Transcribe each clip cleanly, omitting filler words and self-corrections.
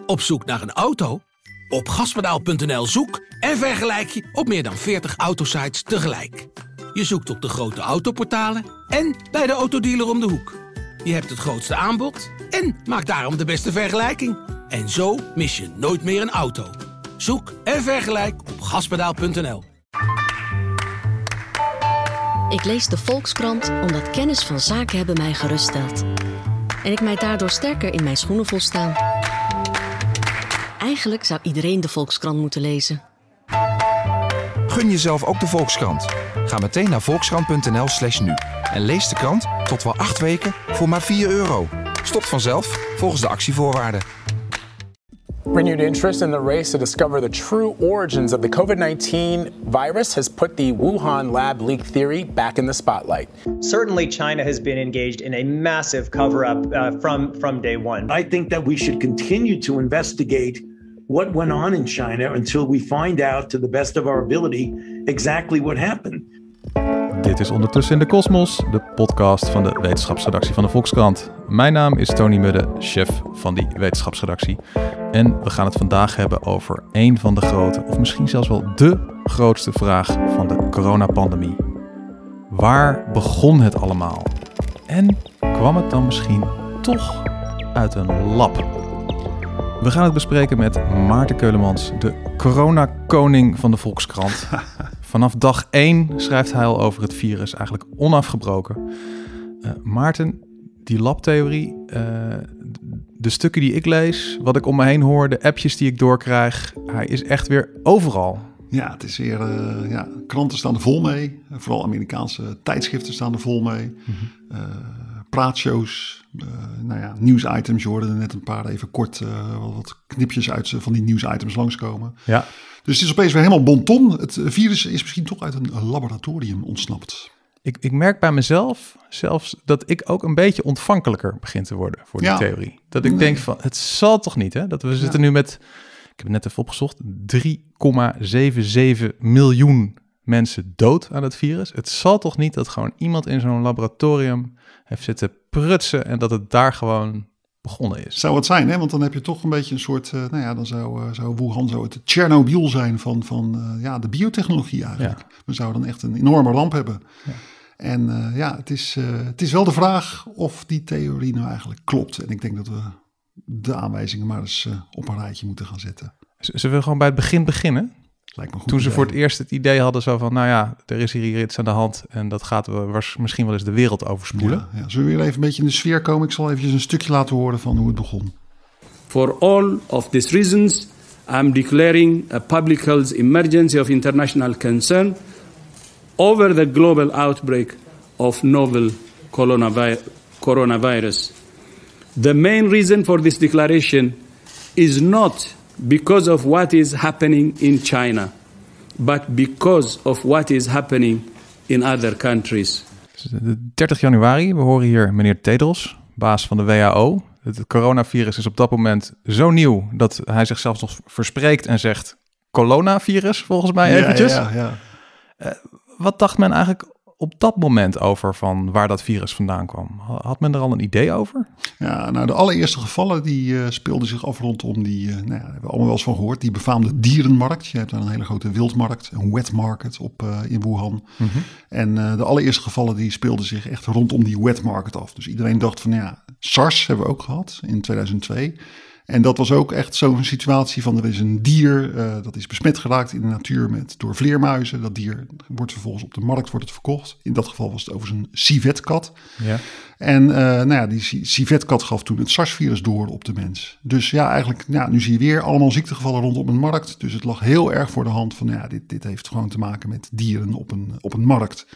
Op zoek naar een auto? Op gaspedaal.nl zoek en vergelijk je op meer dan 40 autosites tegelijk. Je zoekt op de grote autoportalen en bij de autodealer om de hoek. Je hebt het grootste aanbod en maakt daarom de beste vergelijking. En zo mis je nooit meer een auto. Zoek en vergelijk op gaspedaal.nl. Ik lees de Volkskrant omdat kennis van zaken hebben mij geruststelt. En ik mij daardoor sterker in mijn schoenen voel staan. Eigenlijk zou iedereen de Volkskrant moeten lezen. Gun jezelf ook de Volkskrant. Ga meteen naar volkskrant.nl/nu en lees de krant tot wel 8 weken voor maar €4. Stopt vanzelf volgens de actievoorwaarden. Renewed interest in the race to discover the true origins of the COVID-19 virus has put the Wuhan lab leak theory back in the spotlight. Certainly, China has been engaged in a massive cover-up from day one. I think that we should continue to investigate what went on in China until we find out, to the best of our ability, exactly what happened. Dit is Ondertussen in de Kosmos, de podcast van de wetenschapsredactie van de Volkskrant. Mijn naam is Tony Mudde, chef van die wetenschapsredactie. En we gaan het vandaag hebben over een van de grote, of misschien zelfs wel de grootste vraag van de coronapandemie. Waar begon het allemaal? En kwam het dan misschien toch uit een lab? We gaan het bespreken met Maarten Keulemans, de coronakoning van de Volkskrant. Vanaf dag 1 schrijft hij al over het virus, eigenlijk onafgebroken. Maarten, die labtheorie, de stukken die ik lees, wat ik om me heen hoor, de appjes die ik doorkrijg, hij is echt weer overal. Ja, het is weer, kranten staan er vol mee. Vooral Amerikaanse tijdschriften staan er vol mee. Praatshows, nieuwsitems. Je hoorde er net een paar even kort wat knipjes uit van die nieuwsitems langskomen. Ja. Dus het is opeens weer helemaal bonton. Het virus is misschien toch uit een laboratorium ontsnapt. Ik merk bij mezelf zelfs dat ik ook een beetje ontvankelijker begin te worden voor die theorie. Dat ik denk van, het zal toch niet, hè? Dat we zitten nu met, ik heb het net even opgezocht, 3,77 miljoen mensen dood aan het virus. Het zal toch niet dat gewoon iemand in zo'n laboratorium heeft zitten prutsen en dat het daar gewoon begonnen is. Zou het zijn, hè? Want dan heb je toch een beetje een soort, dan zou Wuhan zo het Tsjernobyl zijn van de biotechnologie eigenlijk. Ja. We zouden dan echt een enorme ramp hebben. Ja. En het is wel de vraag of die theorie nou eigenlijk klopt. En ik denk dat we de aanwijzingen maar eens op een rijtje moeten gaan zetten. Zullen we gewoon bij het begin beginnen? Lijkt me goed. Toen ze voor het eerst het idee hadden zo van, er is hier iets aan de hand en dat gaat misschien wel eens de wereld overspoelen. Ja. Zullen we weer even een beetje in de sfeer komen? Ik zal eventjes een stukje laten horen van hoe het begon. For all of these reasons, I'm declaring a public health emergency of international concern over the global outbreak of novel coronavirus. The main reason for this declaration is not because of what is happening in China, but because of what is happening in other countries. 30 januari, we horen hier meneer Tedros, baas van de WHO. Het coronavirus is op dat moment zo nieuw dat hij zichzelf nog verspreekt en zegt coronavirus, volgens mij eventjes. Ja. Wat dacht men eigenlijk op dat moment over van waar dat virus vandaan kwam? Had men er al een idee over? Ja, de allereerste gevallen die speelden zich af rondom die, daar hebben we allemaal wel eens van gehoord, die befaamde dierenmarkt. Je hebt daar een hele grote wildmarkt, een wet market in Wuhan. Mm-hmm. En de allereerste gevallen die speelden zich echt rondom die wet market af. Dus iedereen dacht van SARS hebben we ook gehad in 2002. En dat was ook echt zo'n situatie van er is een dier dat is besmet geraakt in de natuur door vleermuizen. Dat dier wordt vervolgens op de markt verkocht. In dat geval was het overigens een civetkat. Ja. En die civetkat gaf toen het SARS-virus door op de mens. Dus eigenlijk, nu zie je weer allemaal ziektegevallen rondom een markt. Dus het lag heel erg voor de hand van dit heeft gewoon te maken met dieren op een markt.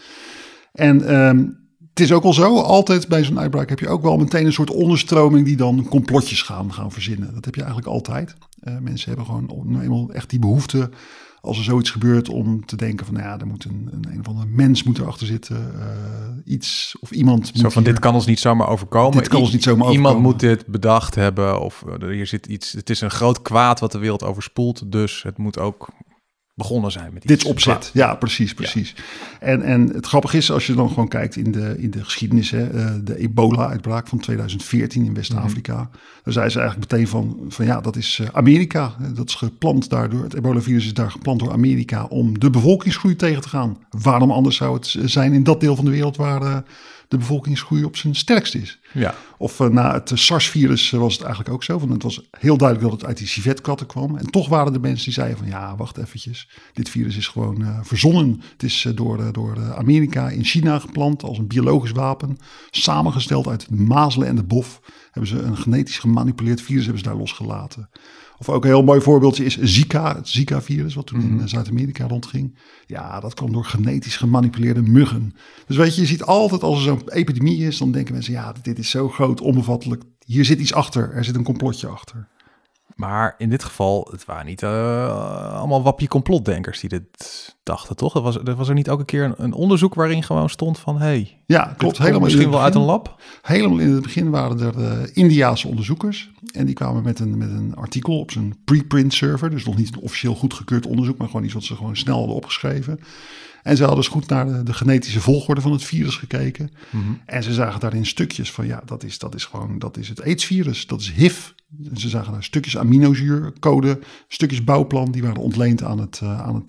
En het is ook wel zo, altijd bij zo'n uitbraak heb je ook wel meteen een soort onderstroming die dan complotjes gaan verzinnen. Dat heb je eigenlijk altijd. Mensen hebben gewoon eenmaal echt die behoefte, als er zoiets gebeurt, om te denken van er moet een of andere mens moet erachter zitten. Iets of iemand. Zo van dit kan ons niet zomaar overkomen. Dit kan ons niet zomaar overkomen. Iemand moet dit bedacht hebben of hier zit iets. Het is een groot kwaad wat de wereld overspoelt, dus het moet ook begonnen zijn met dit opzet. Ja, precies. Ja. En het grappige is, als je dan gewoon kijkt in de geschiedenis, de ebola-uitbraak van 2014 in West-Afrika. Daar zei ze eigenlijk meteen van ja, dat is Amerika. Dat is geplant daardoor. Het ebola-virus is daar geplant door Amerika om de bevolkingsgroei tegen te gaan. Waarom anders zou het zijn in dat deel van de wereld waar de bevolkingsgroei op zijn sterkst is? Ja. Of na het SARS-virus was het eigenlijk ook zo. Want het was heel duidelijk dat het uit die civetkatten kwam. En toch waren er mensen die zeiden van ja, wacht eventjes. Dit virus is gewoon verzonnen. Het is door Amerika in China geplant als een biologisch wapen. Samengesteld uit de mazelen en de bof. Hebben ze een genetisch gemanipuleerd virus hebben ze daar losgelaten. Of ook een heel mooi voorbeeldje is Zika, het Zika-virus, wat toen in Zuid-Amerika rondging. Ja, dat kwam door genetisch gemanipuleerde muggen. Dus weet je ziet altijd als er zo'n epidemie is, dan denken mensen, ja, dit is zo groot, onbevattelijk. Hier zit iets achter, er zit een complotje achter. Maar in dit geval, het waren niet allemaal wappie complotdenkers die dit dachten, toch? Er was er niet ook een keer een onderzoek waarin gewoon stond van, ja, klopt. Helemaal misschien wel uit een lab? Helemaal in het begin waren er Indiase onderzoekers. En die kwamen met een artikel op zijn preprint server. Dus nog niet een officieel goedgekeurd onderzoek, maar gewoon iets wat ze gewoon snel hadden opgeschreven. En ze hadden dus goed naar de genetische volgorde van het virus gekeken. Mm-hmm. En ze zagen daarin stukjes van, ja, dat is het AIDS-virus. Dat is HIV. En ze zagen daar stukjes aminozuurcode, stukjes bouwplan, die waren ontleend aan het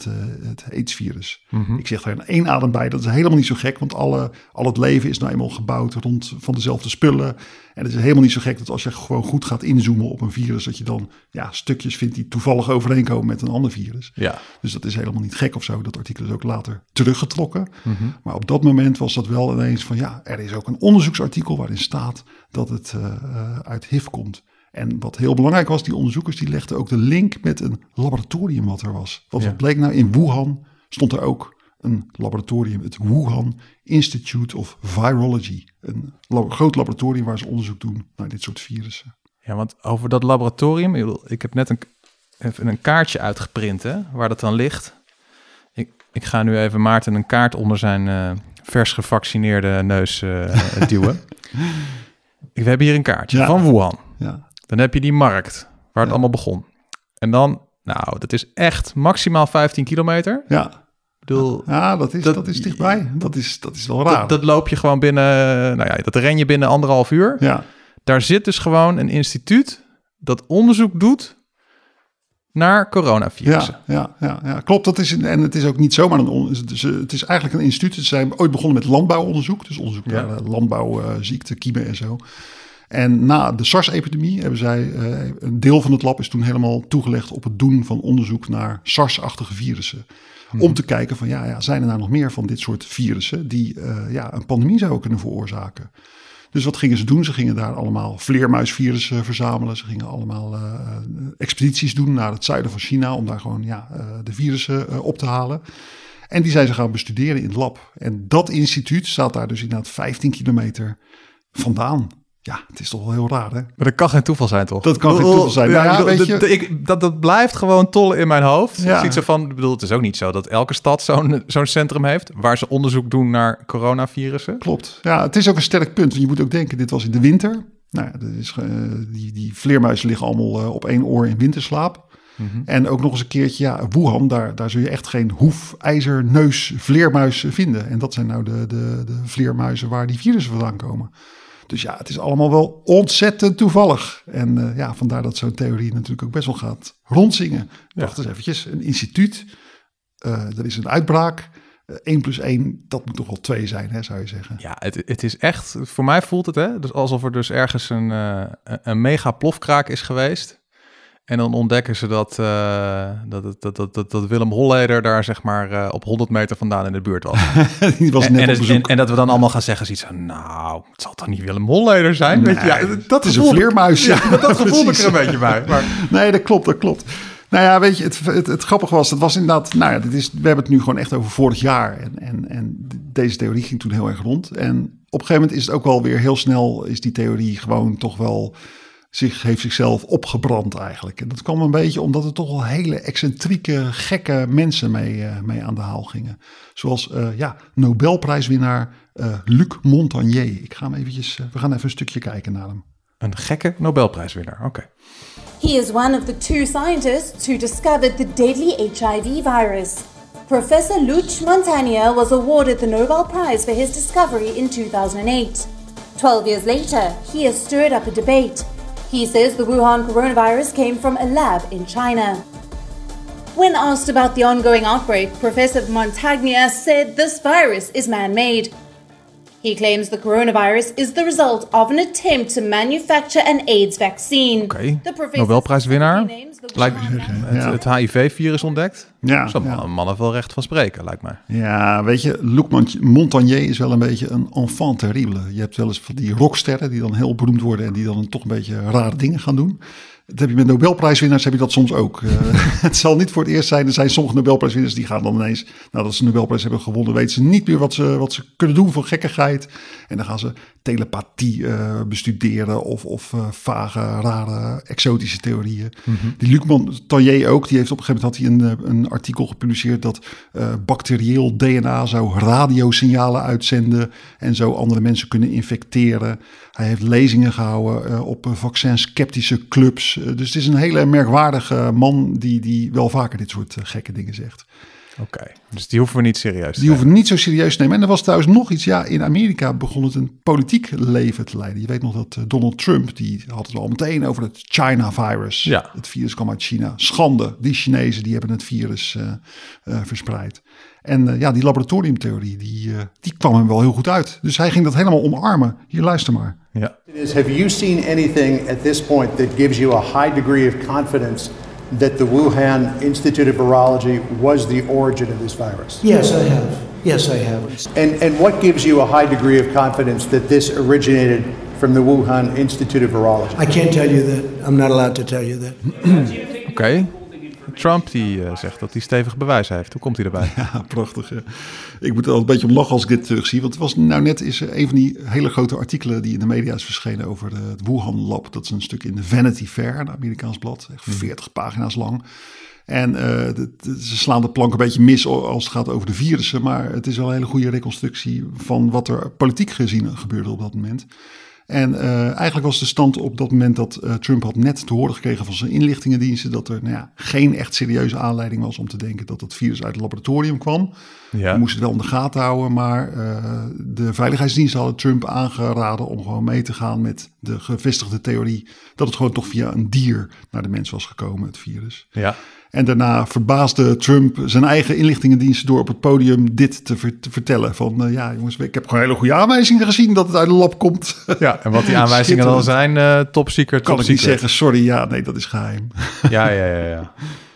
AIDS-virus. Mm-hmm. Ik zeg daar in één adem bij, dat is helemaal niet zo gek, want al het leven is nou eenmaal gebouwd rond van dezelfde spullen. En het is helemaal niet zo gek dat als je gewoon goed gaat inzoomen op een virus, dat je dan stukjes vindt die toevallig overeenkomen met een ander virus. Ja. Dus dat is helemaal niet gek of zo. Dat artikel is ook later teruggetrokken. Mm-hmm. Maar op dat moment was dat wel ineens van, ja, er is ook een onderzoeksartikel waarin staat dat het uit HIV komt. En wat heel belangrijk was, die onderzoekers die legden ook de link met een laboratorium wat er was. Wat bleek nou, in Wuhan stond er ook een laboratorium, het Wuhan Institute of Virology. Een groot laboratorium waar ze onderzoek doen naar dit soort virussen. Ja, want over dat laboratorium, ik heb net een kaartje uitgeprint, hè, waar dat dan ligt. Ik ga nu even Maarten een kaart onder zijn vers gevaccineerde neus duwen. We hebben hier een kaartje van Wuhan. Ja. Dan heb je die markt waar het allemaal begon. En dan, nou, dat is echt maximaal 15 kilometer. Ja. Ik bedoel, dat is dichtbij. Dat is wel raar. Dat loop je gewoon binnen, dat ren je binnen 1,5 uur. Ja. Daar zit dus gewoon een instituut dat onderzoek doet naar coronavirussen. Ja, klopt. En het is ook niet zomaar het is eigenlijk een instituut. Ze zijn ooit begonnen met landbouwonderzoek. Dus onderzoek naar landbouwziekten, kiemen en zo. En na de SARS-epidemie hebben zij, een deel van het lab is toen helemaal toegelegd op het doen van onderzoek naar SARS-achtige virussen. Hmm. Om te kijken van, zijn er nou nog meer van dit soort virussen die een pandemie zouden kunnen veroorzaken. Dus wat gingen ze doen? Ze gingen daar allemaal vleermuisvirussen verzamelen. Ze gingen allemaal expedities doen naar het zuiden van China om daar gewoon de virussen op te halen. En die zijn ze gaan bestuderen in het lab. En dat instituut staat daar dus inderdaad 15 kilometer vandaan. Ja, het is toch wel heel raar, hè? Maar dat kan geen toeval zijn, toch? Dat kan geen toeval zijn. Weet je, dat blijft gewoon tollen in mijn hoofd. Ja. Ik zo van, het is ook niet zo dat elke stad zo'n centrum heeft waar ze onderzoek doen naar coronavirussen. Klopt. Ja, het is ook een sterk punt. Want je moet ook denken, dit was in de winter. Nou ja, die vleermuizen liggen allemaal op één oor in winterslaap. Mm-hmm. En ook nog eens een keertje, Wuhan, daar zul je echt geen hoefijzerneus vleermuis vinden. En dat zijn nou de vleermuizen waar die virussen vandaan komen. Dus ja, het is allemaal wel ontzettend toevallig. En vandaar dat zo'n theorie natuurlijk ook best wel gaat rondzingen. Wacht eens eventjes, een instituut, er is een uitbraak. 1 + 1, dat moet toch wel 2 zijn, hè, zou je zeggen. Ja, het is echt, voor mij voelt het, hè, dus alsof er dus ergens een mega plofkraak is geweest. En dan ontdekken ze dat Willem Holleder daar zeg maar op 100 meter vandaan in de buurt was. Die was net op bezoek. En dat we dan allemaal gaan zeggen zoiets van, nou, het zal toch niet Willem Holleder zijn? Nee, weet je, dat is een vleermuis. Ja, dat gevoel ik er een beetje bij. Maar... Nee, dat klopt. Nou ja, weet je, het grappige was, dat was inderdaad, we hebben het nu gewoon echt over vorig jaar. En deze theorie ging toen heel erg rond. En op een gegeven moment is het ook wel weer heel snel, is die theorie gewoon toch wel... heeft zichzelf opgebrand eigenlijk. En dat kwam een beetje omdat er toch wel hele excentrieke, gekke mensen mee aan de haal gingen. Zoals Nobelprijswinnaar Luc Montagnier. We gaan even een stukje kijken naar hem. Een gekke Nobelprijswinnaar, oké. He is one of the 2 scientists who discovered the deadly HIV virus. Professor Luc Montagnier was awarded the Nobel Prize for his discovery in 2008. 12 years later, he has stirred up a debate. He says the Wuhan coronavirus came from a lab in China. When asked about the ongoing outbreak, Professor Montagnier said this virus is man-made. He claims the coronavirus is the result of an attempt to manufacture an AIDS vaccine. Oké, Nobelprijswinnaar. Lijkt het HIV-virus ontdekt. Ja. Zo'n man heeft wel recht van spreken, lijkt mij. Ja, weet je, Luc Montagnier is wel een beetje een enfant terrible. Je hebt wel eens van die rocksterren die dan heel beroemd worden en die dan toch een beetje rare dingen gaan doen. Dat heb je met Nobelprijswinnaars, heb je dat soms ook. Het zal niet voor het eerst zijn. Er zijn sommige Nobelprijswinnaars die gaan dan ineens, nadat ze een Nobelprijs hebben gewonnen, weten ze niet meer wat ze kunnen doen voor gekkigheid. En dan gaan ze telepathie bestuderen of vage, rare, exotische theorieën. Mm-hmm. Die Luc Montagnier ook, die heeft op een gegeven moment had hij een artikel gepubliceerd dat bacterieel DNA zou radiosignalen uitzenden en zo andere mensen kunnen infecteren. Hij heeft lezingen gehouden op vaccin-sceptische clubs. Dus het is een hele merkwaardige man die wel vaker dit soort gekke dingen zegt. Oké, dus die hoeven we niet serieus te nemen. Die hoeven we niet zo serieus te nemen. En er was trouwens nog iets. Ja, in Amerika begon het een politiek leven te leiden. Je weet nog dat Donald Trump, die had het al meteen over het China-virus. Ja. Het virus kwam uit China. Schande, die Chinezen die hebben het virus verspreid. En die laboratoriumtheorie, die kwam hem wel heel goed uit. Dus hij ging dat helemaal omarmen. Hier, luister maar. Ja. Have you seen anything at this point that gives you a high degree of confidence that the Wuhan Institute of Virology was the origin of this virus? Yes, I have. Yes, I have. And what gives you a high degree of confidence that this originated from the Wuhan Institute of Virology? I can't tell you that. I'm not allowed to tell you that. Oké. Trump die zegt dat hij stevig bewijs heeft. Hoe komt hij erbij? Ja, prachtig. Hè? Ik moet er al een beetje om lachen als ik dit terugzie. Want het was nou net is een van die hele grote artikelen die in de media is verschenen over het Wuhan Lab. Dat is een stuk in de Vanity Fair, een Amerikaans blad. Echt 40 pagina's lang. En ze slaan de plank een beetje mis als het gaat over de virussen. Maar het is wel een hele goede reconstructie van wat er politiek gezien gebeurde op dat moment. En eigenlijk was de stand op dat moment dat Trump had net te horen gekregen van zijn inlichtingendiensten dat er geen echt serieuze aanleiding was om te denken dat het virus uit het laboratorium kwam. Ja. We moesten het wel in de gaten houden, maar de veiligheidsdiensten hadden Trump aangeraden om gewoon mee te gaan met de gevestigde theorie dat het gewoon toch via een dier naar de mens was gekomen, het virus. Ja. En daarna verbaasde Trump zijn eigen inlichtingendiensten door op het podium dit te vertellen. Van jongens, ik heb gewoon hele goede aanwijzingen gezien dat het uit de lab komt. Ja, en wat die aanwijzingen dan zijn, top secret. Kan ik niet zeggen, sorry, nee, dat is geheim. Ja.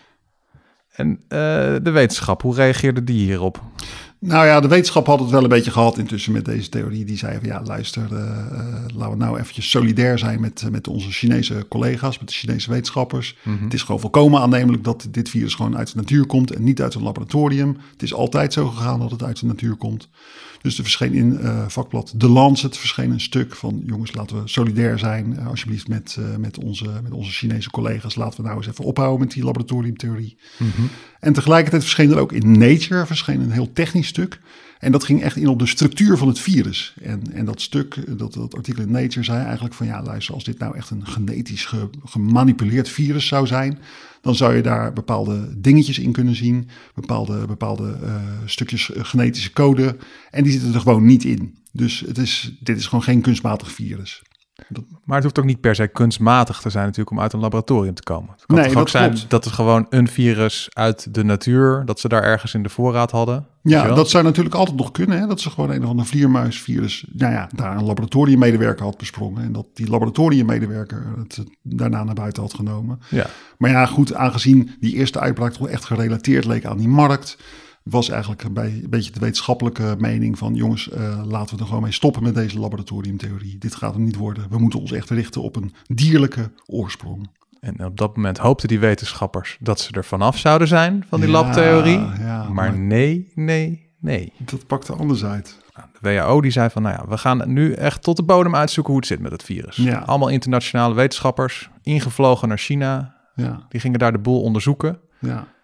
En de wetenschap, hoe reageerde die hierop? Nou ja, de wetenschap had het wel een beetje gehad intussen met deze theorie. Die zei van luister, laten we nou eventjes solidair zijn met onze Chinese collega's, met de Chinese wetenschappers. Mm-hmm. Het is gewoon volkomen aannemelijk dat dit virus gewoon uit de natuur komt en niet uit een laboratorium. Het is altijd zo gegaan dat het uit de natuur komt. Dus er verscheen in vakblad The Lancet een stuk van jongens, laten we solidair zijn alsjeblieft met onze Chinese collega's. Laten we nou eens even ophouden met die laboratoriumtheorie. Mm-hmm. En tegelijkertijd verscheen er ook in Nature een heel technisch stuk. En dat ging echt in op de structuur van het virus. En dat stuk, dat artikel in Nature zei eigenlijk van luister, als dit nou echt een genetisch gemanipuleerd virus zou zijn, dan zou je daar bepaalde dingetjes in kunnen zien, bepaalde stukjes genetische code. En die zitten er gewoon niet in. Dus dit is gewoon geen kunstmatig virus. Maar het hoeft ook niet per se kunstmatig te zijn natuurlijk om uit een laboratorium te komen. Het kan toch ook zijn dat het gewoon een virus uit de natuur, dat ze daar ergens in de voorraad hadden. Ja, dat zou natuurlijk altijd nog kunnen. Hè? Dat ze gewoon een of ander vleermuisvirus daar een laboratoriummedewerker had besprongen. En dat die laboratoriummedewerker het daarna naar buiten had genomen. Ja. Maar goed, aangezien die eerste uitbraak toch echt gerelateerd leek aan die markt, was eigenlijk een beetje de wetenschappelijke mening van jongens, laten we er gewoon mee stoppen met deze laboratoriumtheorie. Dit gaat hem niet worden. We moeten ons echt richten op een dierlijke oorsprong. En op dat moment hoopten die wetenschappers dat ze er vanaf zouden zijn van die labtheorie. Ja, maar nee. Dat pakte anders uit. De WHO die zei van we gaan nu echt tot de bodem uitzoeken hoe het zit met het virus. Ja. Allemaal internationale wetenschappers, ingevlogen naar China. Ja. Die gingen daar de boel onderzoeken. Ja.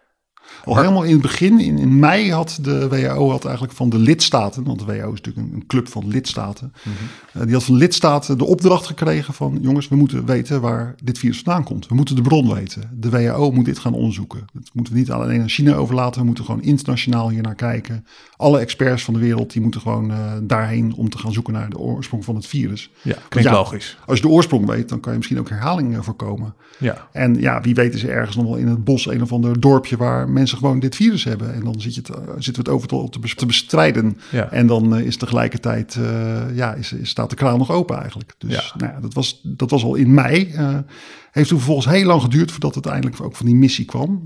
Al helemaal in het begin, in mei had de WHO eigenlijk van de lidstaten, want de WHO is natuurlijk een club van lidstaten, die had van de lidstaten de opdracht gekregen van jongens, we moeten weten waar dit virus vandaan komt. We moeten de bron weten. De WHO moet dit gaan onderzoeken. Dat moeten we niet alleen aan China overlaten, we moeten gewoon internationaal hier naar kijken. Alle experts van de wereld die moeten gewoon daarheen om te gaan zoeken naar de oorsprong van het virus. Ja, klinkt logisch. Als je de oorsprong weet, dan kan je misschien ook herhaling voorkomen. Ja. En ja, wie weet is er ergens nog wel in het bos een of ander dorpje waar mensen gewoon dit virus hebben. En dan zitten we het overal te bestrijden. Ja. En dan is tegelijkertijd, staat de kraan nog open eigenlijk. Dus dat was al in mei. Heeft toen vervolgens heel lang geduurd voordat het uiteindelijk ook van die missie kwam.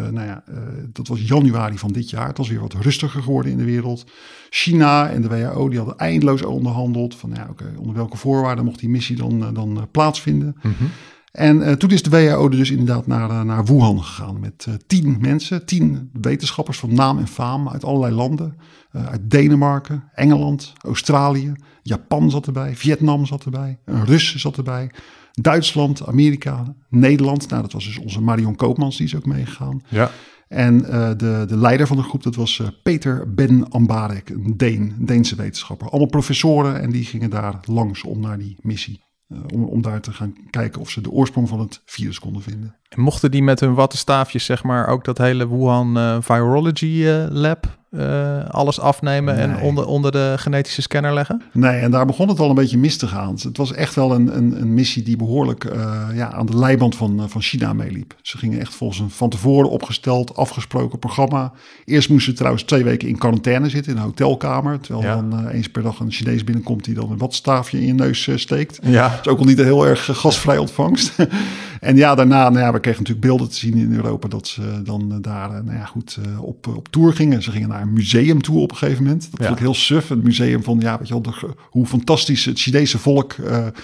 Dat was januari van dit jaar. Het was weer wat rustiger geworden in de wereld. China en de WHO die hadden eindeloos onderhandeld. Van onder welke voorwaarden mocht die missie dan plaatsvinden. Mm-hmm. En toen is de WHO dus inderdaad naar Wuhan gegaan met 10 mensen. 10 wetenschappers van naam en faam uit allerlei landen. Uit Denemarken, Engeland, Australië, Japan zat erbij, Vietnam zat erbij, een Rus zat erbij. Dduitsland, Amerika, Nederland. Nou, dat was dus onze Marion Koopmans, die is ook meegegaan. Ja. En de leider van de groep, dat was Peter Ben Ambarek, een Deense wetenschapper. Allemaal professoren en die gingen daar langs om naar die missie. Om daar te gaan kijken of ze de oorsprong van het virus konden vinden. En mochten die met hun wattenstaafjes zeg maar ook dat hele Wuhan Virology Lab alles afnemen en onder de genetische scanner leggen? Nee, en daar begon het al een beetje mis te gaan. Het was echt wel een missie die behoorlijk aan de leiband van China meeliep. Ze gingen echt volgens een van tevoren opgesteld, afgesproken programma. Eerst moesten ze trouwens 2 weken in quarantaine zitten in een hotelkamer. Terwijl dan eens per dag een Chinees binnenkomt die dan een wattenstaafje in je neus steekt. Ja. Dat is ook al niet een heel erg gastvrij ontvangst. En daarna, we kregen natuurlijk beelden te zien in Europa dat ze dan daar op tour gingen. Ze gingen naar een museum toe op een gegeven moment. Dat was ook heel suf. Een museum van, weet je wel, hoe fantastisch het Chinese volk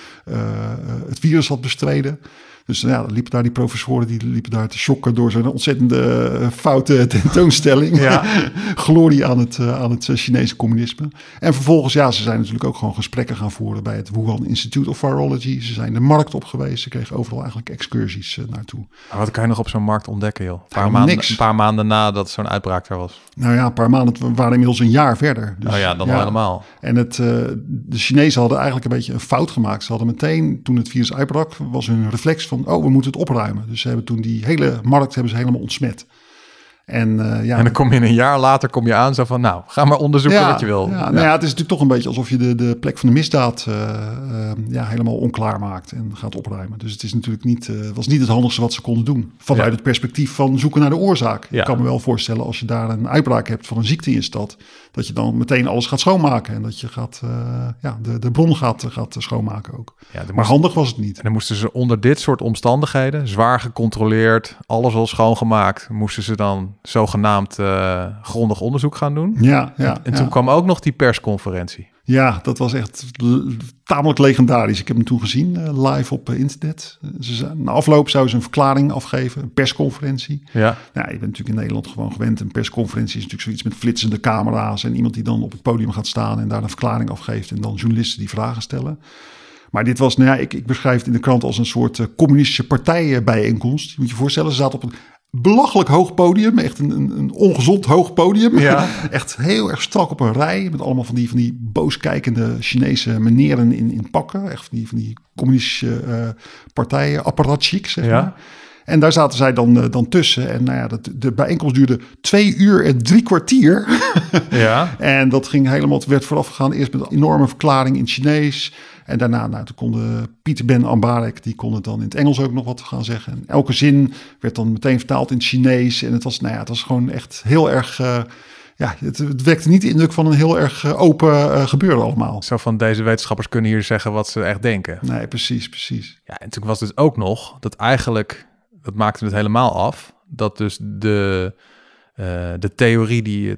het virus had bestreden. Dus dan liepen daar die professoren, die liepen daar te shocken door zo'n ontzettende foute tentoonstelling. Ja. Glorie aan het Chinese communisme. En vervolgens, ze zijn natuurlijk ook gewoon gesprekken gaan voeren bij het Wuhan Institute of Virology. Ze zijn de markt op geweest. Ze kregen overal eigenlijk excursies naartoe. Maar wat kan je nog op zo'n markt ontdekken, joh? Een paar maanden nadat zo'n uitbraak er was. Nou ja, een paar maanden. We waren inmiddels een jaar verder. Dus, dan al helemaal. En de Chinezen hadden eigenlijk een beetje een fout gemaakt. Ze hadden meteen, toen het virus uitbrak, was hun reflex van, we moeten het opruimen. Dus ze hebben toen die hele markt helemaal ontsmet. En, en dan kom je een jaar later aan zo van, ga maar onderzoeken wat je wil. Ja, het is natuurlijk toch een beetje alsof je de plek van de misdaad helemaal onklaar maakt en gaat opruimen. Dus het is natuurlijk was niet het handigste wat ze konden doen. Vanuit het perspectief van zoeken naar de oorzaak. Ja. Ik kan me wel voorstellen als je daar een uitbraak hebt van een ziekte in je stad, dat je dan meteen alles gaat schoonmaken en dat je de bron gaat schoonmaken ook. Ja, maar handig was het niet. En dan moesten ze onder dit soort omstandigheden, zwaar gecontroleerd, alles al schoongemaakt, moesten ze dan zogenaamd grondig onderzoek gaan doen. Ja. En toen kwam ook nog die persconferentie. Ja, dat was echt tamelijk legendarisch. Ik heb hem toen gezien, live op internet. Na afloop zouden ze een verklaring afgeven, een persconferentie. Ja. Je bent natuurlijk in Nederland gewoon gewend. Een persconferentie is natuurlijk zoiets met flitsende camera's en iemand die dan op het podium gaat staan en daar een verklaring afgeeft en dan journalisten die vragen stellen. Maar dit was, ik beschrijf het in de krant als een soort communistische partijbijeenkomst. Je moet je voorstellen, ze zaten op een belachelijk hoog podium. Echt een ongezond hoog podium. Ja. Echt heel erg strak op een rij. Met allemaal van die boos kijkende Chinese meneren in pakken. Echt van die communistische partijen, apparatchik, zeg maar. Ja. En daar zaten zij dan tussen. En de bijeenkomst duurde 2 uur en 3 kwartier. Ja. En dat ging helemaal, werd vooraf gegaan. Eerst met een enorme verklaring in het Chinees. En daarna, toen kon Peter Ben Ambarek, die kon het dan in het Engels ook nog wat gaan zeggen. En elke zin werd dan meteen vertaald in het Chinees. En het was gewoon echt heel erg, het wekte niet de indruk van een heel erg open gebeuren allemaal. Zo van, deze wetenschappers kunnen hier zeggen wat ze echt denken. Nee, precies. Ja, en toen was dus ook nog dat eigenlijk, dat maakte het helemaal af, dat dus de theorie die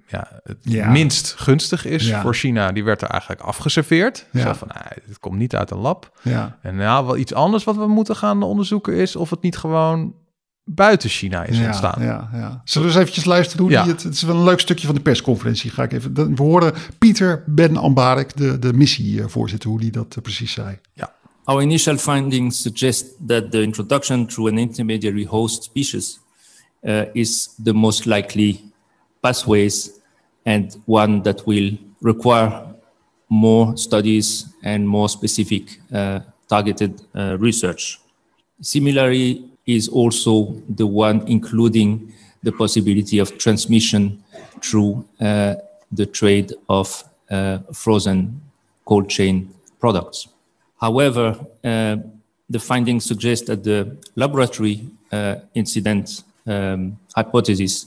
het minst gunstig is voor China, die werd er eigenlijk afgeserveerd. Ja. Zo van, het komt niet uit een lab. Ja. En wel iets anders wat we moeten gaan onderzoeken is of het niet gewoon buiten China is ontstaan. Ja. Zullen we eens eventjes luisteren hoe het is wel een leuk stukje van de persconferentie. We horen Peter Ben Ambarek, de missievoorzitter, hoe die dat precies zei. Ja. Our initial findings suggest that the introduction through an intermediary host species is the most likely pathways and one that will require more studies and more specific targeted research. Similarly is also the one including the possibility of transmission through the trade of frozen cold chain products. However, the findings suggest that the laboratory incident hypothesis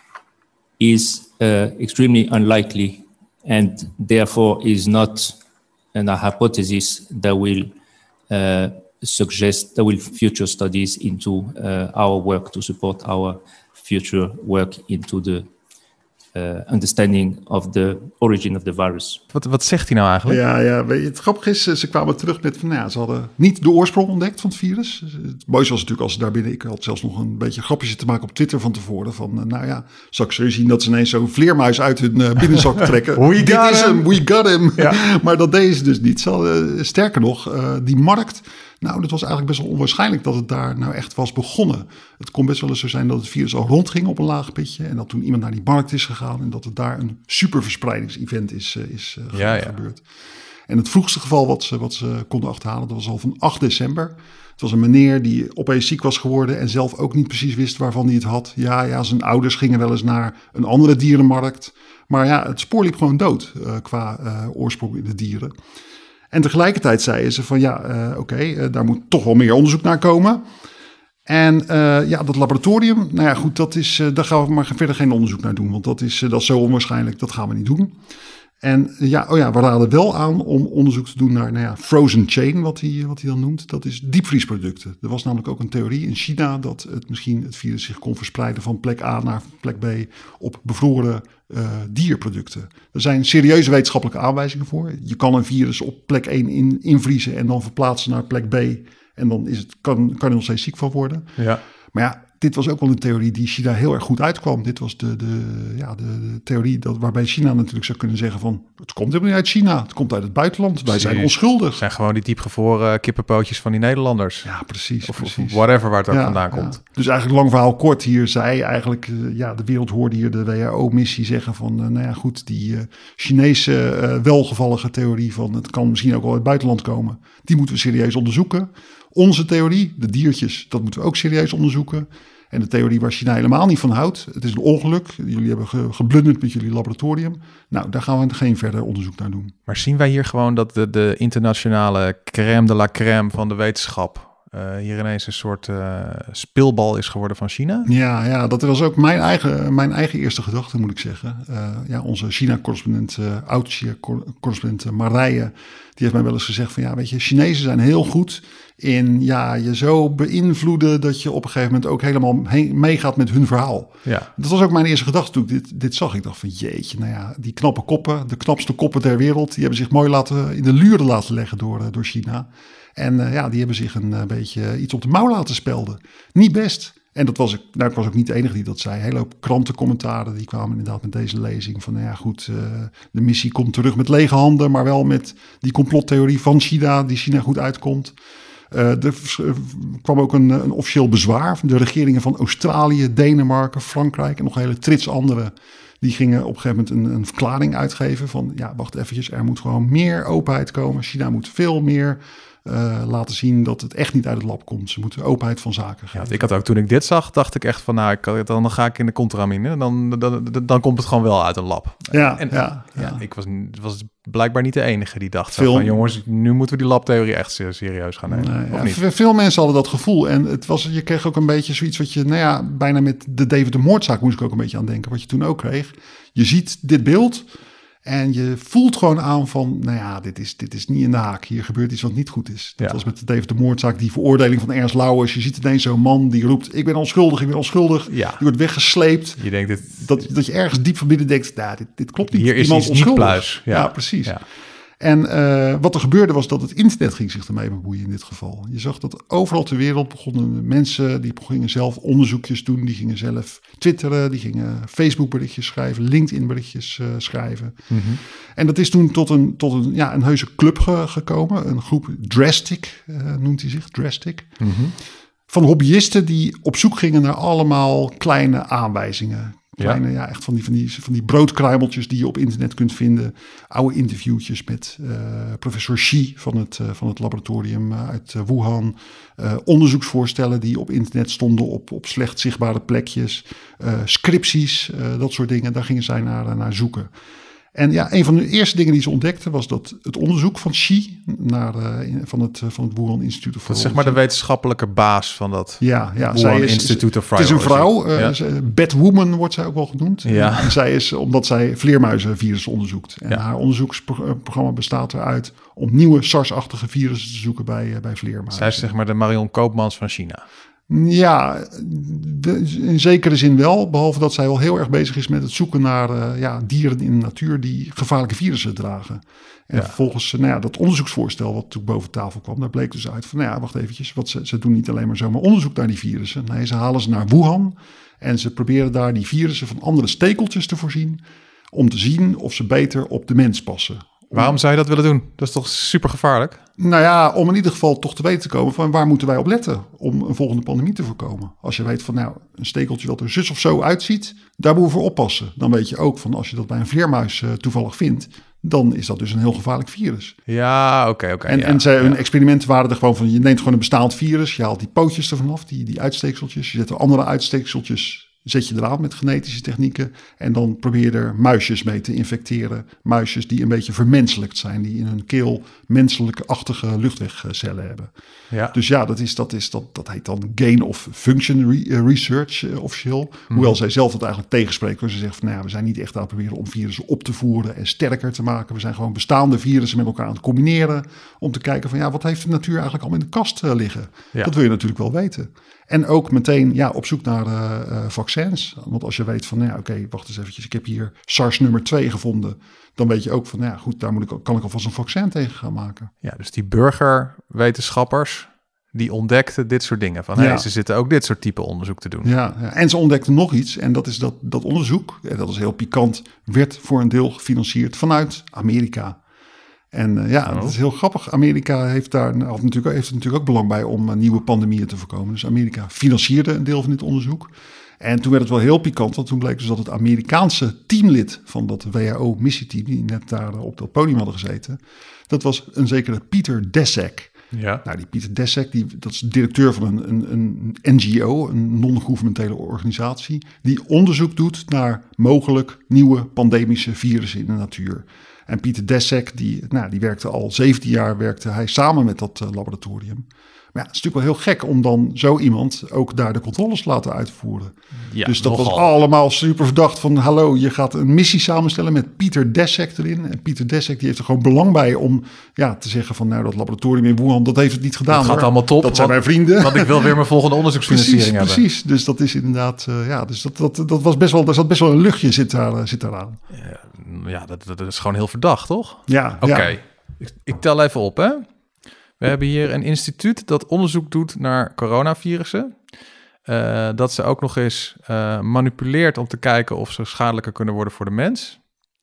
is extremely unlikely and therefore is not a hypothesis that will suggest there will future studies into our work to support our future work into the understanding of the origin of the virus. Wat zegt hij nou eigenlijk? Ja, weet je, het grappige is, ze kwamen terug met van, ze hadden niet de oorsprong ontdekt van het virus. Het mooiste was natuurlijk als ze daar binnen, ik had zelfs nog een beetje grapjes te maken op Twitter van tevoren, van zal ik zo zien dat ze ineens zo'n vleermuis uit hun binnenzak trekken. We got him. Ja. Maar dat deden ze dus niet. Sterker nog, die markt, dat was eigenlijk best wel onwaarschijnlijk dat het daar nou echt was begonnen. Het kon best wel eens zo zijn dat het virus al rondging op een laag pitje en dat toen iemand naar die markt is gegaan en dat het daar een superverspreidingsevent is gebeurd. En het vroegste geval wat ze konden achterhalen, dat was al van 8 december. Het was een meneer die opeens ziek was geworden en zelf ook niet precies wist waarvan hij het had. Ja, zijn ouders gingen wel eens naar een andere dierenmarkt. Maar ja, het spoor liep gewoon dood qua oorsprong in de dieren. En tegelijkertijd zeiden ze van daar moet toch wel meer onderzoek naar komen. En dat laboratorium, daar gaan we maar verder geen onderzoek naar doen. Want dat is zo onwaarschijnlijk, dat gaan we niet doen. En we raden wel aan om onderzoek te doen naar frozen chain, wat hij dan noemt. Dat is diepvriesproducten. Er was namelijk ook een theorie in China dat het virus zich kon verspreiden van plek A naar plek B op bevroren dierproducten. Er zijn serieuze wetenschappelijke aanwijzingen voor. Je kan een virus op plek 1 invriezen en dan verplaatsen naar plek B. En dan kan er nog steeds ziek van worden. Ja. Maar dit was ook wel een theorie die China heel erg goed uitkwam. Dit was de theorie waarbij China natuurlijk zou kunnen zeggen van, het komt helemaal niet uit China, het komt uit het buitenland. Wij zijn onschuldig. Het zijn gewoon die diepgevroren kippenpootjes van die Nederlanders. Ja, precies. Of whatever waar het ook vandaan komt. Dus eigenlijk lang verhaal kort, hier zei eigenlijk, de wereld hoorde hier de WHO-missie zeggen van, die Chinese welgevallige theorie van, het kan misschien ook wel uit het buitenland komen. Die moeten we serieus onderzoeken. Onze theorie, de diertjes, dat moeten we ook serieus onderzoeken. En de theorie waar China helemaal niet van houdt. Het is een ongeluk. Jullie hebben geblunderd met jullie laboratorium. Daar gaan we geen verder onderzoek naar doen. Maar zien wij hier gewoon dat de internationale crème de la crème van de wetenschap hier ineens een soort speelbal is geworden van China? Ja, dat was ook mijn eigen eerste gedachte, moet ik zeggen. Onze China-correspondent, oud-China-correspondent Marije, die heeft mij wel eens gezegd van, weet je, Chinezen zijn heel goed in je zo beïnvloeden dat je op een gegeven moment ook helemaal meegaat met hun verhaal. Ja. Dat was ook mijn eerste gedachte toen ik dit zag. Ik dacht van jeetje, die knappe koppen, de knapste koppen ter wereld, die hebben zich mooi in de luren laten leggen door China. En die hebben zich een beetje iets op de mouw laten spelden. Niet best. En ik was ook niet de enige die dat zei. Een hele hoop krantencommentaren die kwamen inderdaad met deze lezing. Van de missie komt terug met lege handen, maar wel met die complottheorie van China, die China goed uitkomt. Er kwam ook een officieel bezwaar van de regeringen van Australië, Denemarken, Frankrijk en nog een hele trits andere. Die gingen op een gegeven moment een verklaring uitgeven van, wacht eventjes, er moet gewoon meer openheid komen. China moet veel meer laten zien dat het echt niet uit het lab komt. Ze moeten openheid van zaken geven. Ik had ook, toen ik dit zag, dacht ik echt van, dan ga ik in de contramine. Dan komt het gewoon wel uit een lab. Ik was blijkbaar niet de enige die dacht van, jongens, nu moeten we die labtheorie echt serieus gaan nemen. Veel mensen hadden dat gevoel. En je kreeg ook een beetje zoiets wat je, bijna met de David de Moordzaak moest ik ook een beetje aan denken. Wat je toen ook kreeg. Je ziet dit beeld en je voelt gewoon aan van, dit is niet in de haak. Hier gebeurt iets wat niet goed is. Dat was met de David de Moordzaak, die veroordeling van Ernst Lauwers. Je ziet ineens zo'n man die roept, ik ben onschuldig. Ja. Die wordt weggesleept. Je denkt dat je ergens diep van binnen denkt, dit klopt niet. Hier is iets niet pluis. Ja, precies. Ja. En wat er gebeurde was dat het internet ging zich ermee bemoeien in dit geval. Je zag dat overal ter wereld begonnen mensen, die gingen zelf onderzoekjes doen. Die gingen zelf twitteren, die gingen Facebook berichtjes schrijven, LinkedIn berichtjes schrijven. Mm-hmm. En dat is toen tot een heuse club gekomen. Een groep Drastic noemt hij zich, Drastic. Mm-hmm. van hobbyisten die op zoek gingen naar allemaal kleine aanwijzingen. Kleine, echt van die broodkruimeltjes die je op internet kunt vinden. Oude interviewtjes met professor Xi van het laboratorium uit Wuhan. Onderzoeksvoorstellen die op internet stonden op slecht zichtbare plekjes. Scripties, dat soort dingen. Daar gingen zij naar zoeken. En een van de eerste dingen die ze ontdekten was dat het onderzoek van Xi van het Wuhan Institute of Virology. Dat is zeg maar de wetenschappelijke baas van dat Wuhan Institute of Virology. Het is een vrouw, Batwoman wordt zij ook wel genoemd. Ja. En zij is omdat zij vleermuizenvirussen onderzoekt. En haar onderzoeksprogramma bestaat eruit om nieuwe SARS-achtige virussen te zoeken bij vleermuizen. Zij is zeg maar de Marion Koopmans van China. Ja, in zekere zin wel. Behalve dat zij wel heel erg bezig is met het zoeken naar dieren in de natuur die gevaarlijke virussen dragen. En vervolgens, dat onderzoeksvoorstel wat toen boven tafel kwam, daar bleek dus uit van, wacht eventjes, ze doen niet alleen maar zomaar onderzoek naar die virussen. Nee, ze halen ze naar Wuhan en ze proberen daar die virussen van andere stekeltjes te voorzien om te zien of ze beter op de mens passen. Waarom zou je dat willen doen? Dat is toch super gevaarlijk? Om in ieder geval toch te weten te komen van waar moeten wij op letten om een volgende pandemie te voorkomen. Als je weet van een stekeltje dat er zus of zo uitziet, daar moeten we voor oppassen. Dan weet je ook van als je dat bij een vleermuis toevallig vindt, dan is dat dus een heel gevaarlijk virus. Ja, oké. En hun experimenten waren er gewoon van, je neemt gewoon een bestaand virus, je haalt die pootjes ervan af, die uitsteekseltjes, je zet er andere uitsteekseltjes, zet je eraan met genetische technieken en dan probeer je er muisjes mee te infecteren. Muisjes die een beetje vermenselijkt zijn, die in hun keel menselijke-achtige luchtwegcellen hebben. Ja. Dus dat heet dan gain of function research officieel. Hoewel zij zelf dat eigenlijk tegenspreekt. Ze zegt van we zijn niet echt aan het proberen om virussen op te voeren en sterker te maken. We zijn gewoon bestaande virussen met elkaar aan het combineren om te kijken van wat heeft de natuur eigenlijk allemaal in de kast liggen. Ja. Dat wil je natuurlijk wel weten. En ook meteen op zoek naar vaccins. Want als je weet van, wacht eens eventjes, ik heb hier SARS nummer 2 gevonden. Dan weet je ook van, daar kan ik alvast een vaccin tegen gaan maken. Ja, dus die burgerwetenschappers, die ontdekten dit soort dingen. Van, ze zitten ook dit soort type onderzoek te doen. Ja, en ze ontdekten nog iets. En dat is dat onderzoek, en dat is heel pikant, werd voor een deel gefinancierd vanuit Amerika. En dat is heel grappig. Amerika heeft natuurlijk ook belang bij om nieuwe pandemieën te voorkomen. Dus Amerika financierde een deel van dit onderzoek. En toen werd het wel heel pikant, want toen bleek dus dat het Amerikaanse teamlid van dat WHO-missieteam, die net daar op dat podium hadden gezeten, dat was een zekere Peter Daszak. Ja. Die Peter Daszak, dat is directeur van een NGO, een non-governementele organisatie, die onderzoek doet naar mogelijk nieuwe pandemische virussen in de natuur. En Peter Daszak, die werkte al 17 jaar samen met dat laboratorium. Maar het is natuurlijk wel heel gek om dan zo iemand ook daar de controles te laten uitvoeren. Ja, dus dat was allemaal super verdacht van, hallo, je gaat een missie samenstellen met Peter Daszak erin. En Peter Daszak die heeft er gewoon belang bij om te zeggen van, dat laboratorium in Wuhan, dat heeft het niet gedaan. Dat gaat allemaal top. Dat zijn mijn vrienden. Want ik wil weer mijn volgende onderzoeksfinanciering hebben. Precies, dus dat is inderdaad, dus dat was best wel, daar zat best wel een luchtje zit daaraan. Ja, dat is gewoon heel verdacht, toch? Ja. Oké. Ik tel even op, hè. We hebben hier een instituut dat onderzoek doet naar coronavirussen. Dat ze ook nog eens manipuleert om te kijken of ze schadelijker kunnen worden voor de mens.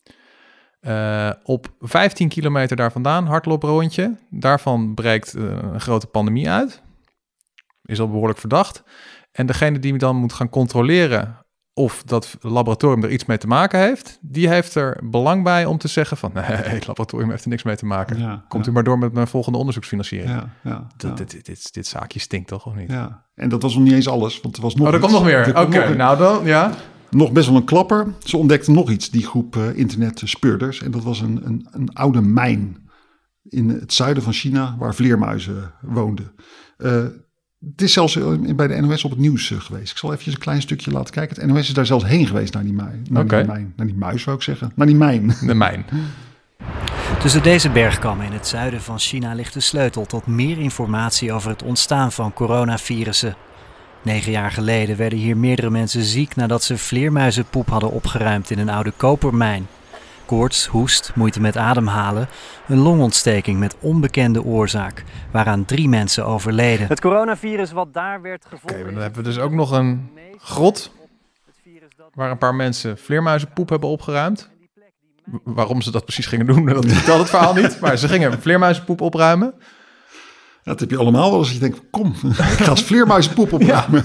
Op 15 kilometer daar vandaan, hardlooprondje. Daarvan breekt een grote pandemie uit. Is al behoorlijk verdacht. En degene die dan moet gaan controleren of dat laboratorium er iets mee te maken heeft, die heeft er belang bij om te zeggen van, nee, het laboratorium heeft er niks mee te maken. Komt u maar door met mijn volgende onderzoeksfinanciering. Dit zaakje stinkt toch, of niet? Ja, en dat was nog niet eens alles, want er was nog er komt nog meer. Oké, nou dan, ja. Nog best wel een klapper. Ze ontdekten nog iets, die groep internetspeurders. En dat was een oude mijn in het zuiden van China, waar vleermuizen woonden. Het is zelfs bij de NOS op het nieuws geweest. Ik zal even een klein stukje laten kijken. Het NOS is daar zelfs heen geweest naar die mijn. Naar die muis, zou ik zeggen. Naar die mijn. De mijn. Tussen deze bergkammen in het zuiden van China ligt de sleutel tot meer informatie over het ontstaan van coronavirussen. 9 jaar geleden werden hier meerdere mensen ziek nadat ze vleermuizenpoep hadden opgeruimd in een oude kopermijn. Koorts, hoest, moeite met ademhalen, een longontsteking met onbekende oorzaak, waaraan 3 mensen overleden. Het coronavirus wat daar werd gevonden... Oké, dan hebben we dus ook nog een grot waar een paar mensen vleermuizenpoep hebben opgeruimd. Waarom ze dat precies gingen doen, dat vertelt het verhaal niet. Maar ze gingen vleermuizenpoep opruimen. Dat heb je allemaal wel als je denkt, kom, ik ga als vleermuizenpoep opruimen.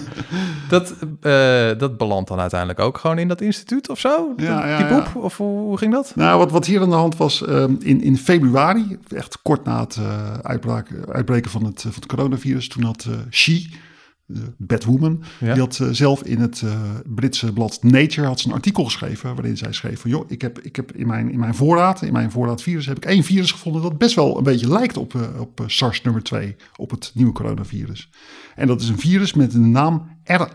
Dat belandt dan uiteindelijk ook gewoon in dat instituut of zo? Die poep? Ja. Of hoe ging dat? Nou, wat hier aan de hand was, in februari, echt kort na het uitbreken van het coronavirus, toen had Xi, Batwoman, die had zelf in het Britse blad Nature had ze een artikel geschreven waarin zij schreef van, joh, ik heb in mijn voorraad virus heb ik 1 virus gevonden dat best wel een beetje lijkt op SARS nummer 2, op het nieuwe coronavirus. En dat is een virus met de naam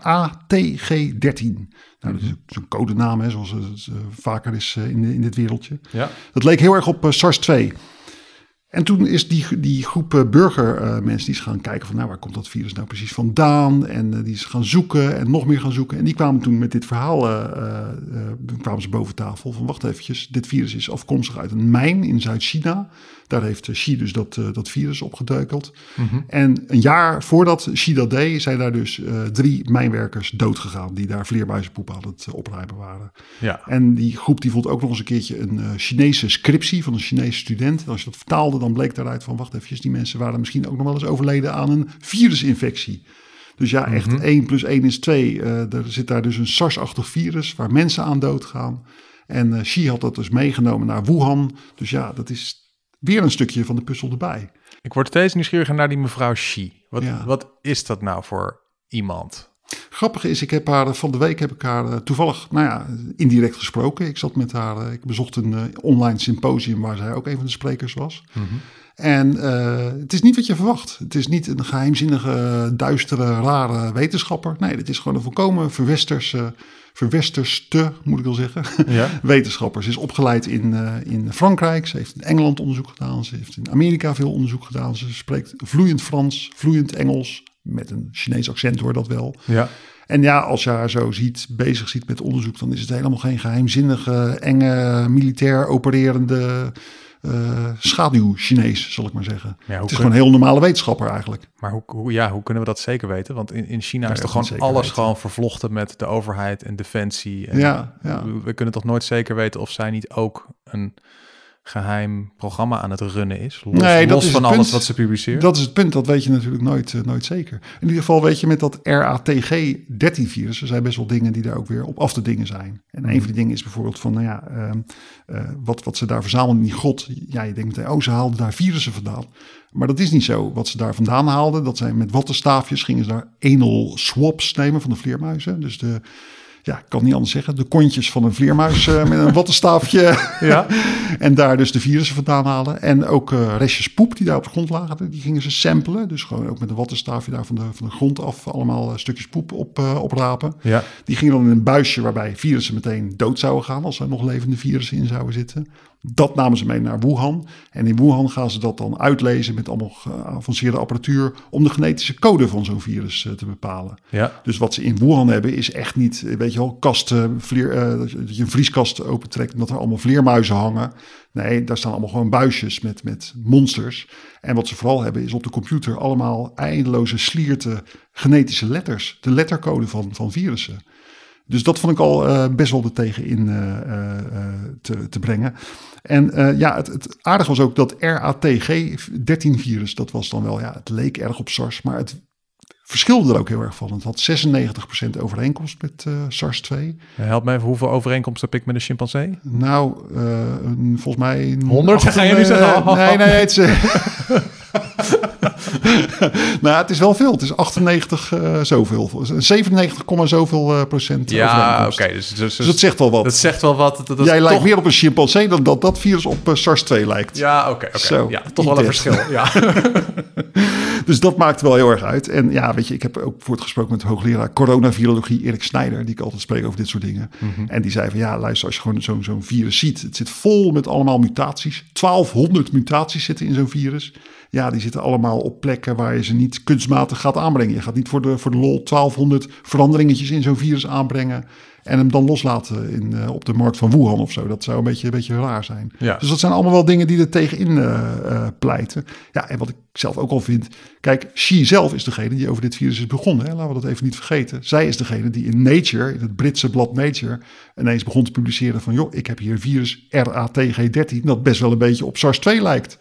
RATG13. Nou, dat is een codenaam, hè, zoals het vaker is in dit wereldje. Ja. Dat leek heel erg op SARS-2. En toen is die groep burgermensen die is gaan kijken van, nou, waar komt dat virus nou precies vandaan? En die is gaan zoeken en nog meer gaan zoeken. En die kwamen toen met dit verhaal, kwamen ze boven tafel van, wacht eventjes, dit virus is afkomstig uit een mijn in Zuid-China. Daar heeft Xi dus dat virus opgeduikeld. Mm-hmm. En een jaar voordat Xi dat deed, zijn daar dus 3 mijnwerkers doodgegaan die daar vleermuizenpoep aan het opruimen waren. Ja. En die groep die vond ook nog eens een keertje een Chinese scriptie van een Chinese student. En als je dat vertaalde, dan bleek daaruit van, wacht eventjes, die mensen waren misschien ook nog wel eens overleden aan een virusinfectie. Dus ja, echt 1 + 1 is 2. Er zit daar dus een SARS-achtig virus waar mensen aan doodgaan. En Xi had dat dus meegenomen naar Wuhan. Dus ja, dat is weer een stukje van de puzzel erbij. Ik word steeds nieuwsgieriger naar die mevrouw Xi. Wat is dat nou voor iemand? Grappig is, van de week heb ik haar toevallig, indirect gesproken. Ik zat met haar, ik bezocht een online symposium waar zij ook een van de sprekers was. Mm-hmm. En het is niet wat je verwacht. Het is niet een geheimzinnige, duistere, rare wetenschapper. Nee, dit is gewoon een volkomen verwesterste, moet ik wel zeggen, wetenschapper. Ze is opgeleid in Frankrijk. Ze heeft in Engeland onderzoek gedaan. Ze heeft in Amerika veel onderzoek gedaan. Ze spreekt vloeiend Frans, vloeiend Engels. Met een Chinees accent hoor dat wel. Ja. En ja, als je haar zo bezig ziet met onderzoek, dan is het helemaal geen geheimzinnige, enge, militair opererende schaduw-Chinees, zal ik maar zeggen. Ja, het is gewoon een heel normale wetenschapper eigenlijk. Maar hoe kunnen we dat zeker weten? Want in China is toch gewoon alles gewoon vervlochten met de overheid en defensie. En we kunnen toch nooit zeker weten of zij niet ook een geheim programma aan het runnen is? Los van alles wat ze publiceert? Dat is het punt, dat weet je natuurlijk nooit zeker. In ieder geval weet je met dat RATG13-virus, er zijn best wel dingen die daar ook weer op af te dingen zijn. En een van die dingen is bijvoorbeeld van, wat ze daar verzamelen in die grot. Ja, je denkt meteen, ze haalden daar virussen vandaan. Maar dat is niet zo. Wat ze daar vandaan haalden, dat zijn met wattenstaafjes, gingen ze daar anal swabs nemen van de vleermuizen. Dus ik kan niet anders zeggen, de kontjes van een vleermuis met een wattenstaafje. Ja. En daar dus de virussen vandaan halen. En ook restjes poep die daar op de grond lagen, die gingen ze samplen. Dus gewoon ook met een wattenstaafje daar van de grond af allemaal stukjes poep oprapen. Ja. Die gingen dan in een buisje waarbij virussen meteen dood zouden gaan als er nog levende virussen in zouden zitten. Dat namen ze mee naar Wuhan. En in Wuhan gaan ze dat dan uitlezen met allemaal geavanceerde apparatuur om de genetische code van zo'n virus te bepalen. Ja. Dus wat ze in Wuhan hebben is echt niet, weet je wel, dat je een vrieskast opentrekt en dat er allemaal vleermuizen hangen. Nee, daar staan allemaal gewoon buisjes met monsters. En wat ze vooral hebben is op de computer allemaal eindeloze slierten genetische letters. De lettercode van virussen. Dus dat vond ik al best wel er tegenin te brengen. En het aardige was ook dat RATG13-virus, dat was dan wel, het leek erg op SARS, maar het verschilde er ook heel erg van. Het had 96% overeenkomst met SARS-2. Help me even, hoeveel overeenkomst heb ik met een chimpansee? Nou, volgens mij... 100? Ga je nu zeggen? Nee, het is... Nou, het is wel veel. Het is 98 zoveel. 97, zoveel procent. Ja, oké. Dus dat zegt wel wat. Dat zegt wel wat. Jij lijkt meer op een chimpansee dan dat virus op SARS-2 lijkt. Ja, oké. Ja, toch wel een verschil. Ja. Dus dat maakt wel heel erg uit. En ja, weet je, ik heb ook voortgesproken met hoogleraar coronavirologie Erik Snijder, die ik altijd spreek over dit soort dingen. Mm-hmm. En die zei van, luister, als je gewoon zo'n virus ziet, het zit vol met allemaal mutaties. 1200 mutaties zitten in zo'n virus. Ja, die zitten allemaal op plekken waar je ze niet kunstmatig gaat aanbrengen. Je gaat niet voor de lol 1200 veranderingetjes in zo'n virus aanbrengen en hem dan loslaten op de markt van Wuhan of zo. Dat zou een beetje raar zijn. Ja. Dus dat zijn allemaal wel dingen die er tegenin pleiten. Ja, en wat ik zelf ook al vind. Kijk, Xi zelf is degene die over dit virus is begonnen. Hè? Laten we dat even niet vergeten. Zij is degene die in Nature, in het Britse blad Nature, ineens begon te publiceren van, ik heb hier een virus RATG13 dat best wel een beetje op SARS-2 lijkt.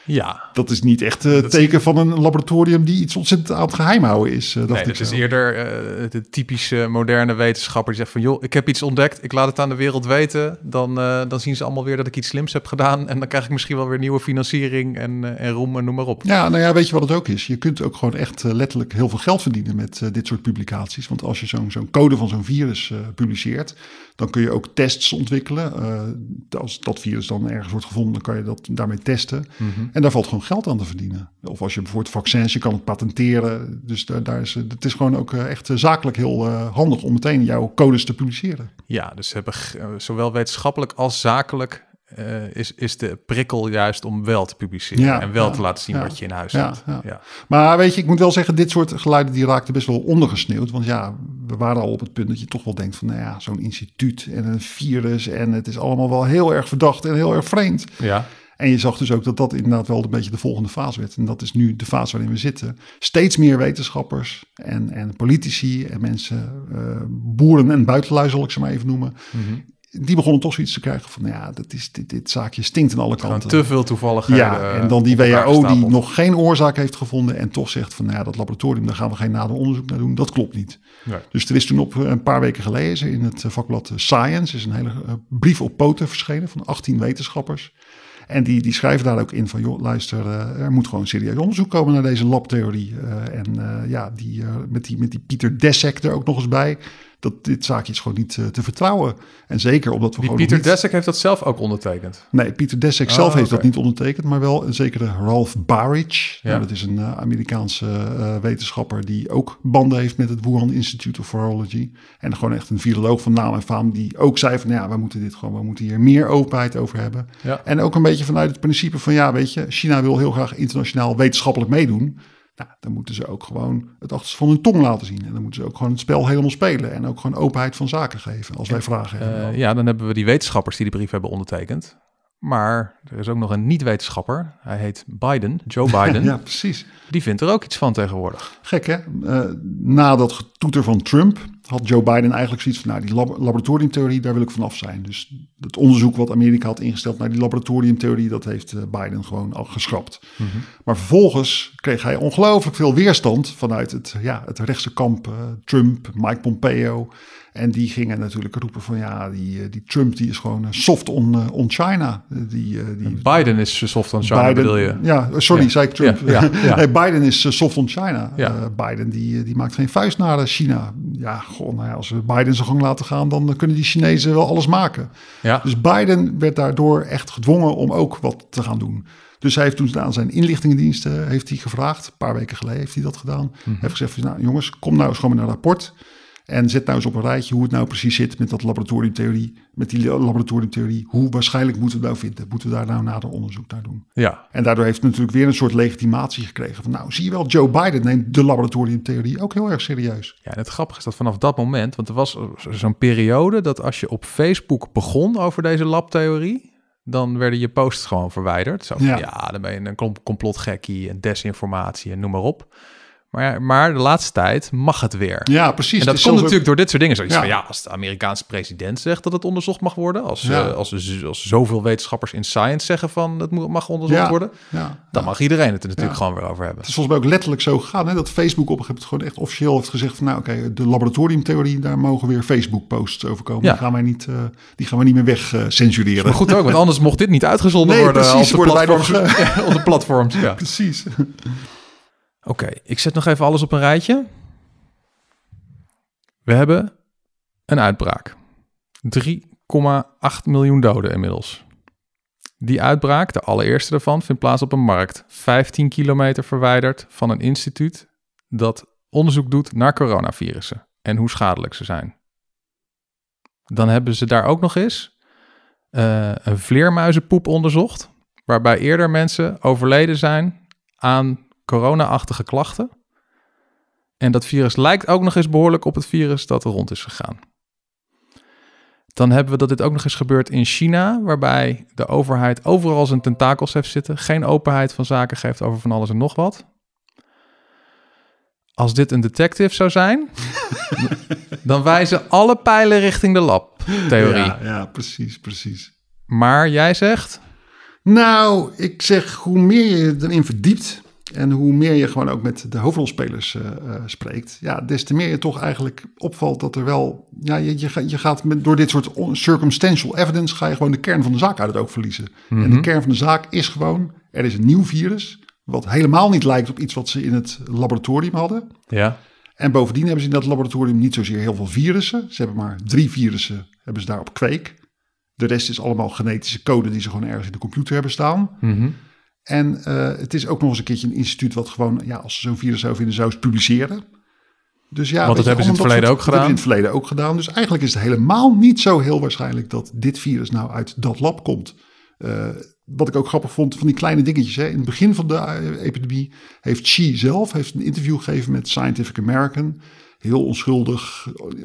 Ja. Dat is niet echt het teken van een laboratorium die iets ontzettend aan het geheim houden is. Nee, het is eerder de typische moderne wetenschapper die zegt van... joh, ik heb iets ontdekt, ik laat het aan de wereld weten. Dan zien ze allemaal weer dat ik iets slims heb gedaan... en dan krijg ik misschien wel weer nieuwe financiering en roem en noem maar op. Ja, nou ja, weet je wat het ook is? Je kunt ook gewoon echt letterlijk heel veel geld verdienen met dit soort publicaties. Want als je zo'n code van zo'n virus publiceert... dan kun je ook tests ontwikkelen. Als dat virus dan ergens wordt gevonden, dan kan je dat daarmee testen. Mm-hmm. En daar valt gewoon geld aan te verdienen. Of als je bijvoorbeeld vaccins, je kan het patenteren. Dus het is gewoon ook echt zakelijk heel handig om meteen jouw codes te publiceren. Ja, dus hebben zowel wetenschappelijk als zakelijk is de prikkel juist om wel te publiceren. En wel te laten zien wat je in huis hebt. Ja. Maar weet je, ik moet wel zeggen, dit soort geluiden die raakten best wel ondergesneeuwd. Want ja, we waren al op het punt dat je toch wel denkt van, nou ja, zo'n instituut en een virus en het is allemaal wel heel erg verdacht en heel erg vreemd. Ja. En je zag dus ook dat inderdaad wel een beetje de volgende fase werd. En dat is nu de fase waarin we zitten. Steeds meer wetenschappers en politici en mensen, boeren en buitenlui zal ik ze maar even noemen. Mm-hmm. Die begonnen toch zoiets te krijgen van, ja, dit zaakje stinkt aan alle kanten. Te veel toevalligheden. Ja, en dan die WHO die nog geen oorzaak heeft gevonden en toch zegt van, nou ja, dat laboratorium, daar gaan we geen nader onderzoek naar doen. Dat klopt niet. Nee. Dus er is toen een paar weken geleden in het vakblad Science is een hele brief op poten verschenen van 18 wetenschappers. En die schrijven daar ook in van, joh, luister, er moet gewoon serieus onderzoek komen naar deze labtheorie. Met die Pieter Daszak er ook nog eens bij. Dat dit zaakje is gewoon niet te vertrouwen. En zeker omdat we Pieter Daszak heeft dat zelf ook ondertekend? Nee, Pieter Daszak zelf heeft dat niet ondertekend, maar wel een zekere Ralph Baric. Ja. Nou, dat is een Amerikaanse wetenschapper die ook banden heeft met het Wuhan Institute of Virology. En gewoon echt een viroloog van naam en faam die ook zei van, ja, we moeten hier meer openheid over hebben. Ja. En ook een beetje vanuit het principe van, ja, weet je, China wil heel graag internationaal wetenschappelijk meedoen. Nou, dan moeten ze ook gewoon het achterste van hun tong laten zien. En dan moeten ze ook gewoon het spel helemaal spelen. En ook gewoon openheid van zaken geven als wij vragen hebben. Ja, dan hebben we die wetenschappers die de brief hebben ondertekend. Maar er is ook nog een niet-wetenschapper. Hij heet Biden, Joe Biden. Ja, precies. Die vindt er ook iets van tegenwoordig. Gek, hè? Na dat getoeter van Trump had Joe Biden eigenlijk zoiets van, nou, die laboratoriumtheorie, daar wil ik vanaf zijn. Dus het onderzoek wat Amerika had ingesteld naar die laboratoriumtheorie, dat heeft Biden gewoon al geschrapt. Mm-hmm. Maar vervolgens kreeg hij ongelooflijk veel weerstand vanuit het rechtse kamp, Trump, Mike Pompeo. En die gingen natuurlijk roepen van, ja, die Trump die is gewoon soft on China. Biden is soft on China, bedoel je? Ja, sorry, zei ik Trump. Ja. Nee, Biden is soft on China. Ja. Biden die maakt geen vuist naar China. Ja, als we Biden zijn gang laten gaan, dan kunnen die Chinezen wel alles maken. Ja. Dus Biden werd daardoor echt gedwongen om ook wat te gaan doen. Dus hij heeft toen aan zijn inlichtingendiensten gevraagd. Een paar weken geleden heeft hij dat gedaan. Mm-hmm. Hij heeft gezegd van, nou jongens, kom nou eens gewoon met een rapport. En zet nou eens op een rijtje hoe het nou precies zit met dat laboratoriumtheorie. Met die laboratoriumtheorie. Hoe waarschijnlijk moeten we het nou vinden? Moeten we daar nou nader onderzoek naar doen? Ja. En daardoor heeft het natuurlijk weer een soort legitimatie gekregen. Van, nou, zie je wel, Joe Biden neemt de laboratoriumtheorie ook heel erg serieus. Ja, en het grappige is dat vanaf dat moment, want er was zo'n periode dat als je op Facebook begon over deze labtheorie, dan werden je posts gewoon verwijderd. Zo van, dan ben je een complotgekkie en desinformatie en noem maar op. Maar de laatste tijd mag het weer. Ja, precies. En dat komt natuurlijk door dit soort dingen. Zoiets van, als de Amerikaanse president zegt dat het onderzocht mag worden. Als zoveel wetenschappers in Science zeggen van het mag onderzocht worden. Ja. Dan mag iedereen het er natuurlijk gewoon weer over hebben. Het is volgens mij ook letterlijk zo gegaan. Hè, dat Facebook op een gegeven moment gewoon echt officieel heeft gezegd van, nou oké, de laboratoriumtheorie, daar mogen weer Facebook posts over komen. Ja. Die gaan we niet meer weg censureren. Maar goed ook, want anders mocht dit niet uitgezonden worden. Precies, op de platforms. Ja. Precies. Oké, ik zet nog even alles op een rijtje. We hebben een uitbraak. 3,8 miljoen doden inmiddels. Die uitbraak, de allereerste daarvan, vindt plaats op een markt 15 kilometer verwijderd van een instituut dat onderzoek doet naar coronavirussen en hoe schadelijk ze zijn. Dan hebben ze daar ook nog eens een vleermuizenpoep onderzocht, waarbij eerder mensen overleden zijn aan corona-achtige klachten. En dat virus lijkt ook nog eens behoorlijk op het virus dat er rond is gegaan. Dan hebben we dat dit ook nog eens gebeurt in China, waarbij de overheid overal zijn tentakels heeft zitten, geen openheid van zaken geeft over van alles en nog wat. Als dit een detective zou zijn, dan wijzen alle pijlen richting de lab-theorie. Ja, precies. Maar jij zegt, Nou, ik zeg, hoe meer je erin verdiept en hoe meer je gewoon ook met de hoofdrolspelers spreekt, ja, des te meer je toch eigenlijk opvalt dat er wel, ja, je gaat door dit soort circumstantial evidence ga je gewoon de kern van de zaak uit het oog verliezen. Mm-hmm. En de kern van de zaak is gewoon, er is een nieuw virus, wat helemaal niet lijkt op iets wat ze in het laboratorium hadden. Ja. En bovendien hebben ze in dat laboratorium niet zozeer heel veel virussen. Ze hebben maar 3 virussen, hebben ze daar op kweek. De rest is allemaal genetische code die ze gewoon ergens in de computer hebben staan. Mm-hmm. En het is ook nog eens een keertje een instituut wat gewoon, ja, als ze zo'n virus zou vinden, zou ze publiceren. Dus ja, want dat hebben ze in het verleden ook gedaan. Dat hebben ze in het verleden ook gedaan. Dus eigenlijk is het helemaal niet zo heel waarschijnlijk dat dit virus nou uit dat lab komt. Wat ik ook grappig vond van die kleine dingetjes. Hè. In het begin van de epidemie heeft Xi zelf een interview gegeven met Scientific American. Heel onschuldig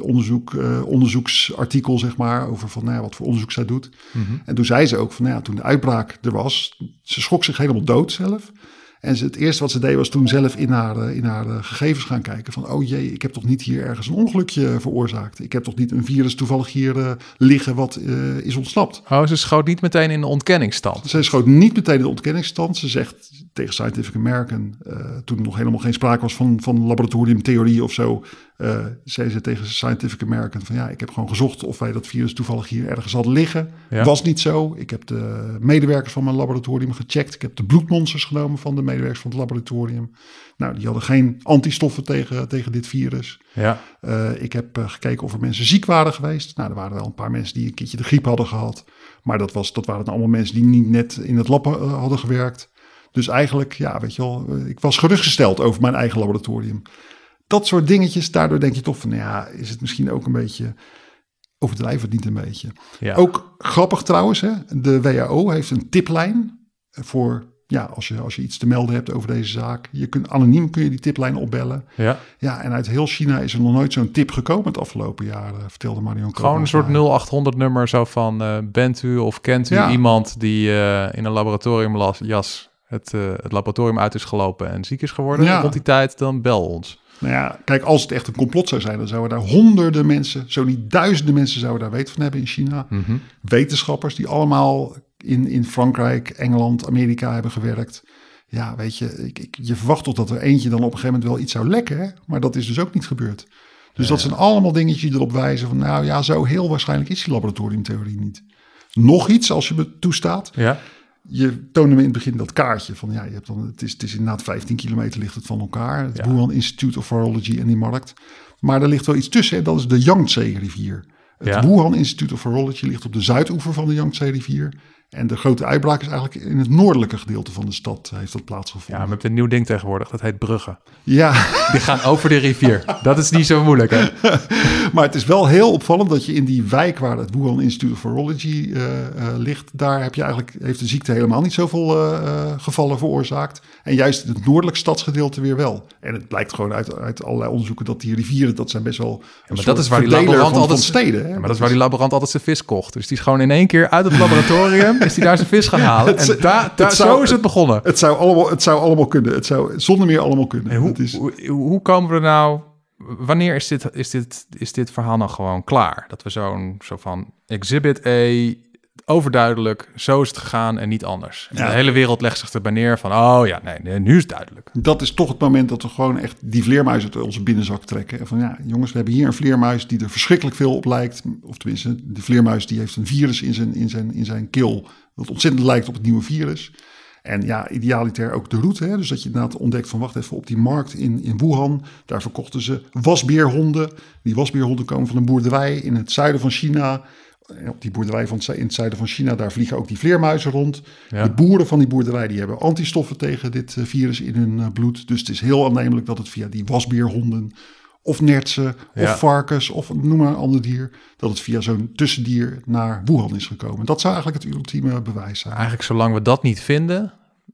onderzoeksartikel, zeg maar, over van, nou ja, wat voor onderzoek zij doet. Mm-hmm. En toen zei ze ook van, nou ja, toen de uitbraak er was, ze schrok zich helemaal dood zelf. En het eerste wat ze deed was toen zelf in haar gegevens gaan kijken van, oh jee, ik heb toch niet hier ergens een ongelukje veroorzaakt. Ik heb toch niet een virus toevallig hier liggen wat is ontsnapt. Oh, ze schoot niet meteen in de ontkenningsstand. Ze schoot niet meteen in de ontkenningsstand. Ze zegt tegen Scientific American, toen er nog helemaal geen sprake was van laboratoriumtheorie of zo, zei ze tegen Scientific American van, ja, ik heb gewoon gezocht of wij dat virus toevallig hier ergens hadden liggen. Ja. Was niet zo. Ik heb de medewerkers van mijn laboratorium gecheckt. Ik heb de bloedmonsters genomen van de medewerkers van het laboratorium. Nou, die hadden geen antistoffen tegen dit virus. Ja. Ik heb gekeken of er mensen ziek waren geweest. Nou, er waren wel een paar mensen die een keertje de griep hadden gehad. Maar dat waren dan allemaal mensen die niet net in het lab hadden gewerkt. Dus eigenlijk, ja, weet je wel, ik was gerustgesteld over mijn eigen laboratorium. Dat soort dingetjes, daardoor denk je toch van, nou ja, is het misschien ook een beetje, overdrijven het niet een beetje. Ja. Ook grappig trouwens, hè, de WHO heeft een tiplijn voor, ja, als je iets te melden hebt over deze zaak. Anoniem kun je die tiplijn opbellen. Ja. Ja, en uit heel China is er nog nooit zo'n tip gekomen het afgelopen jaar, vertelde Marion. Gewoon een soort 0800 nummer zo van, bent u of kent u iemand die in een laboratoriumjas het laboratorium uit is gelopen en ziek is geworden rond die tijd, dan bel ons. Nou ja, kijk, als het echt een complot zou zijn, dan zouden daar honderden mensen, zo niet duizenden mensen zouden daar weten van hebben in China. Mm-hmm. Wetenschappers die allemaal in Frankrijk, Engeland, Amerika hebben gewerkt. Ja, weet je, je verwacht toch dat er eentje dan op een gegeven moment wel iets zou lekken, hè? Maar dat is dus ook niet gebeurd. Dus dat zijn allemaal dingetjes die erop wijzen van, nou ja, zo heel waarschijnlijk is die laboratoriumtheorie niet. Nog iets, als je me toestaat. Ja. Je toonde me in het begin dat kaartje van, ja, je hebt dan, het is inderdaad 15 kilometer ligt het van elkaar. Het Wuhan Institute of Virology en die markt. Maar er ligt wel iets tussen, hè? Dat is de Yangtze-rivier. Het Wuhan Institute of Virology ligt op de zuidoever van de Yangtze-rivier. En de grote uitbraak is eigenlijk in het noordelijke gedeelte van de stad heeft dat plaatsgevonden. Ja, we hebben een nieuw ding tegenwoordig, dat heet bruggen. Ja. Die gaan over de rivier. Dat is niet zo moeilijk, hè? Maar het is wel heel opvallend dat je in die wijk waar het Wuhan Institute of Virology ligt, daar heeft de ziekte helemaal niet zoveel gevallen veroorzaakt. En juist in het noordelijk stadsgedeelte weer wel. En het blijkt gewoon uit allerlei onderzoeken dat die rivieren, dat zijn best wel maar dat is waar die laborant altijd steden. Hè? Maar dat is waar die laborant altijd zijn vis kocht. Dus die is gewoon in één keer uit het laboratorium is die daar zijn vis gaan halen. En zo is het begonnen. Het zou allemaal kunnen. Het zou zonder meer allemaal kunnen. En hoe komen we er nou? Wanneer is dit verhaal nou gewoon klaar? Dat we zo van exhibit A, overduidelijk, zo is het gegaan en niet anders. En de hele wereld legt zich erbij neer van, oh ja, nee, nu is het duidelijk. Dat is toch het moment dat we gewoon echt die vleermuis uit onze binnenzak trekken. En van, ja, jongens, we hebben hier een vleermuis die er verschrikkelijk veel op lijkt. Of tenminste, de vleermuis die heeft een virus in zijn keel dat ontzettend lijkt op het nieuwe virus. En ja, idealiter ook de route. Hè? Dus dat je inderdaad ontdekt van, wacht even, op die markt in Wuhan, daar verkochten ze wasbeerhonden. Die wasbeerhonden komen van een boerderij in het zuiden van China. En op die boerderij in het zuiden van China, daar vliegen ook die vleermuizen rond. Ja. De boeren van die boerderij, die hebben antistoffen tegen dit virus in hun bloed. Dus het is heel aannemelijk dat het via die wasbeerhonden of nertsen of varkens of noem maar een ander dier, dat het via zo'n tussendier naar Wuhan is gekomen. Dat zou eigenlijk het ultieme bewijs zijn. Eigenlijk zolang we dat niet vinden,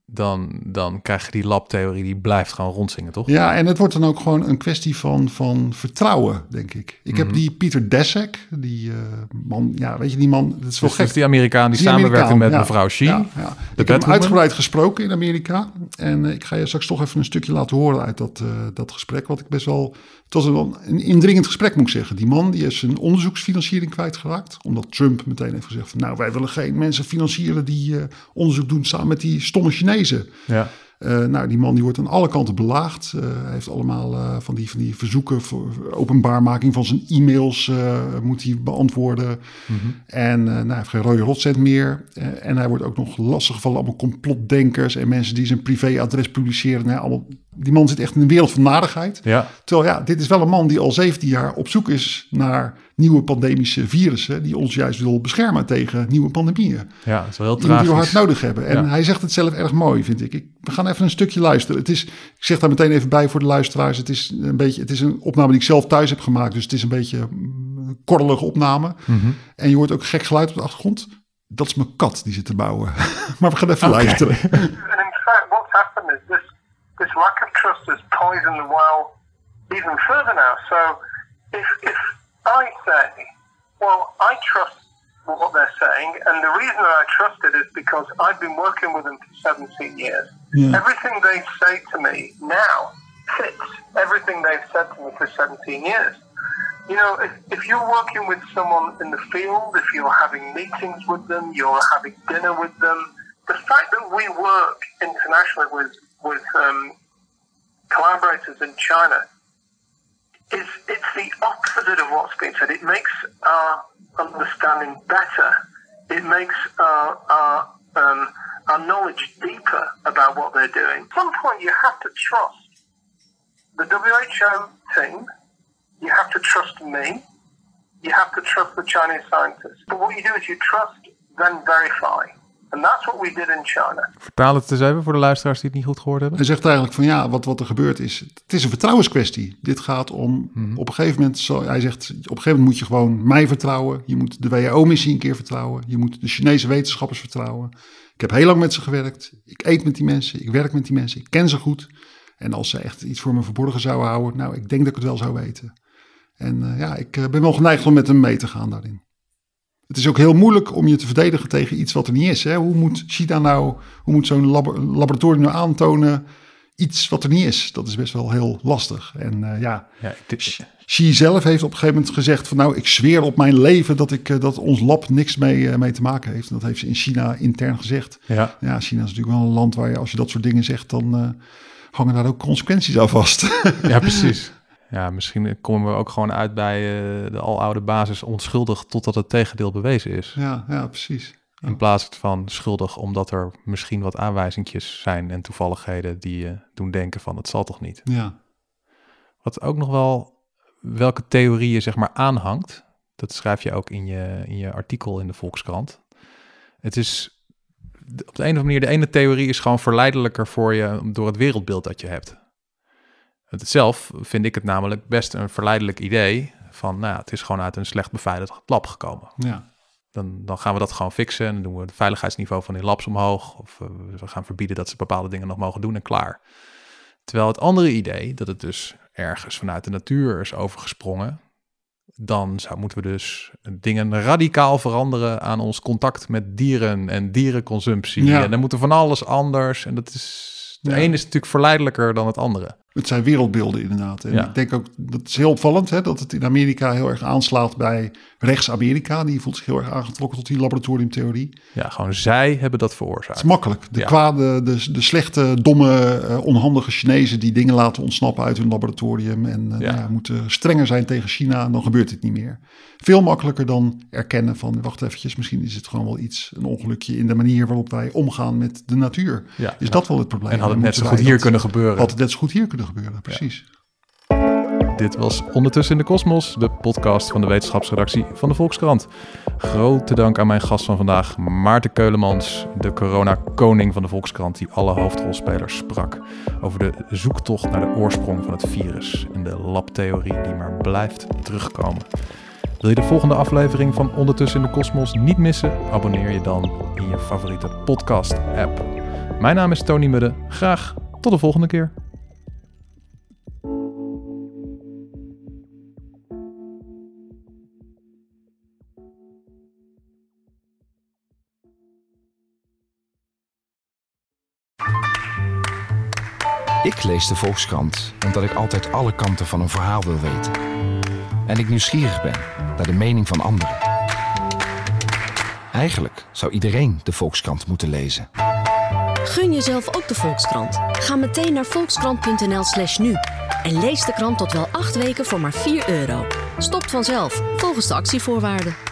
dan krijg je die labtheorie, die blijft gewoon rondzingen, toch? Ja, en het wordt dan ook gewoon een kwestie van vertrouwen, denk ik. Ik heb die Pieter Daszak, die man, ja, weet je, die man, dat is wel dus gek. Dat is die Amerikaan die samenwerkte met mevrouw Xi. Ja. Ik heb hem uitgebreid gesproken in Amerika. En ik ga je straks toch even een stukje laten horen uit dat gesprek. Wat ik best wel... Het was een indringend gesprek, moet ik zeggen. Die man die is zijn onderzoeksfinanciering kwijtgeraakt. Omdat Trump meteen heeft gezegd van... nou, wij willen geen mensen financieren die onderzoek doen samen met die stomme Chinezen. Ja. Nou, die man die wordt aan alle kanten belaagd. Hij heeft allemaal van die verzoeken voor openbaarmaking van zijn e-mails moet hij beantwoorden. Mm-hmm. En hij heeft geen rode rotcent meer. En hij wordt ook nog lastiggevallen, allemaal complotdenkers en mensen die zijn privéadres publiceren. Nou, allemaal, die man zit echt in een wereld van narigheid. Ja. Terwijl dit is wel een man die al 17 jaar op zoek is naar nieuwe pandemische virussen die ons juist wil beschermen tegen nieuwe pandemieën. Ja, dat is wel heel tragisch. Die we hard nodig hebben. En hij zegt het zelf erg mooi, vind ik. We gaan even een stukje luisteren. Ik zeg daar meteen even bij voor de luisteraars. Het is een opname die ik zelf thuis heb gemaakt. Dus het is een beetje een korrelige opname. Mm-hmm. En je hoort ook gek geluid op de achtergrond. Dat is mijn kat die zit te bouwen. Maar we gaan even luisteren. And in fact, what's happened is this lack of trust has poisoned the well even further now. So if I say, well, I trust what they're saying, and the reason that I trust it is because I've been working with them for 17 years. Yeah. Everything they say to me now fits everything they've said to me for 17 years. You know, if you're working with someone in the field, if you're having meetings with them, you're having dinner with them, the fact that we work internationally with collaborators in China, it's the opposite of what's being said. It makes our understanding better. It makes our knowledge deeper about what they're doing. At some point, you have to trust the WHO team. You have to trust me. You have to trust the Chinese scientists. But what you do is you trust, then verify. And that's what we did in China. Vertaal het eens even voor de luisteraars die het niet goed gehoord hebben. Hij zegt eigenlijk van wat er gebeurd is. Het is een vertrouwenskwestie. Dit gaat om op een gegeven moment. Hij zegt op een gegeven moment moet je gewoon mij vertrouwen. Je moet de WHO-missie een keer vertrouwen. Je moet de Chinese wetenschappers vertrouwen. Ik heb heel lang met ze gewerkt. Ik eet met die mensen. Ik werk met die mensen. Ik ken ze goed. En als ze echt iets voor me verborgen zouden houden. Nou, ik denk dat ik het wel zou weten. En ik ben wel geneigd om met hem mee te gaan daarin. Het is ook heel moeilijk om je te verdedigen tegen iets wat er niet is. Hè? Hoe moet zo'n laboratorium nou aantonen iets wat er niet is? Dat is best wel heel lastig. En Xi zelf heeft op een gegeven moment gezegd van nou, ik zweer op mijn leven dat ons lab niks mee te maken heeft. En dat heeft ze in China intern gezegd. Ja, China is natuurlijk wel een land waar je, als je dat soort dingen zegt, dan hangen daar ook consequenties aan vast. Ja, precies. Ja, misschien komen we ook gewoon uit bij de aloude basis onschuldig totdat het tegendeel bewezen is. Ja, precies. Ja. In plaats van schuldig omdat er misschien wat aanwijzingjes zijn en toevalligheden die je doen denken van het zal toch niet. Ja. Wat ook nog wel, welke theorie je zeg maar aanhangt, dat schrijf je ook in je artikel in de Volkskrant. Het is op de een of andere manier, de ene theorie is gewoon verleidelijker voor je door het wereldbeeld dat je hebt. Zelf vind ik het namelijk best een verleidelijk idee van, het is gewoon uit een slecht beveiligd lab gekomen. Ja. Dan gaan we dat gewoon fixen en dan doen we het veiligheidsniveau van die labs omhoog. Of we gaan verbieden dat ze bepaalde dingen nog mogen doen en klaar. Terwijl het andere idee, dat het dus ergens vanuit de natuur is overgesprongen, dan moeten we dus dingen radicaal veranderen aan ons contact met dieren en dierenconsumptie. Ja. En dan moet er van alles anders. En dat is, de ene is natuurlijk verleidelijker dan het andere. Het zijn wereldbeelden inderdaad. En ik denk ook, dat is heel opvallend, hè, dat het in Amerika heel erg aanslaat bij rechts-Amerika. Die voelt zich heel erg aangetrokken tot die laboratoriumtheorie. Ja, gewoon zij hebben dat veroorzaakt. Het is makkelijk. De kwade, de slechte, domme, onhandige Chinezen die dingen laten ontsnappen uit hun laboratorium. En moeten strenger zijn tegen China en dan gebeurt dit niet meer. Veel makkelijker dan erkennen van, wacht eventjes, misschien is het gewoon wel een ongelukje in de manier waarop wij omgaan met de natuur. Ja, is dat wel het probleem? En had het net zo goed hier kunnen gebeuren. Had het net zo goed hier kunnen gebeuren, precies. Ja. Dit was Ondertussen in de Kosmos, de podcast van de wetenschapsredactie van de Volkskrant. Grote dank aan mijn gast van vandaag, Maarten Keulemans, de corona-koning van de Volkskrant, die alle hoofdrolspelers sprak over de zoektocht naar de oorsprong van het virus en de labtheorie die maar blijft terugkomen. Wil je de volgende aflevering van Ondertussen in de Kosmos niet missen? Abonneer je dan in je favoriete podcast-app. Mijn naam is Tony Mudde. Graag tot de volgende keer. Ik lees de Volkskrant omdat ik altijd alle kanten van een verhaal wil weten. En ik nieuwsgierig ben naar de mening van anderen. Eigenlijk zou iedereen de Volkskrant moeten lezen. Gun jezelf ook de Volkskrant. Ga meteen naar volkskrant.nl/nu. En lees de krant tot wel 8 weken voor maar €4. Stopt vanzelf, volgens de actievoorwaarden.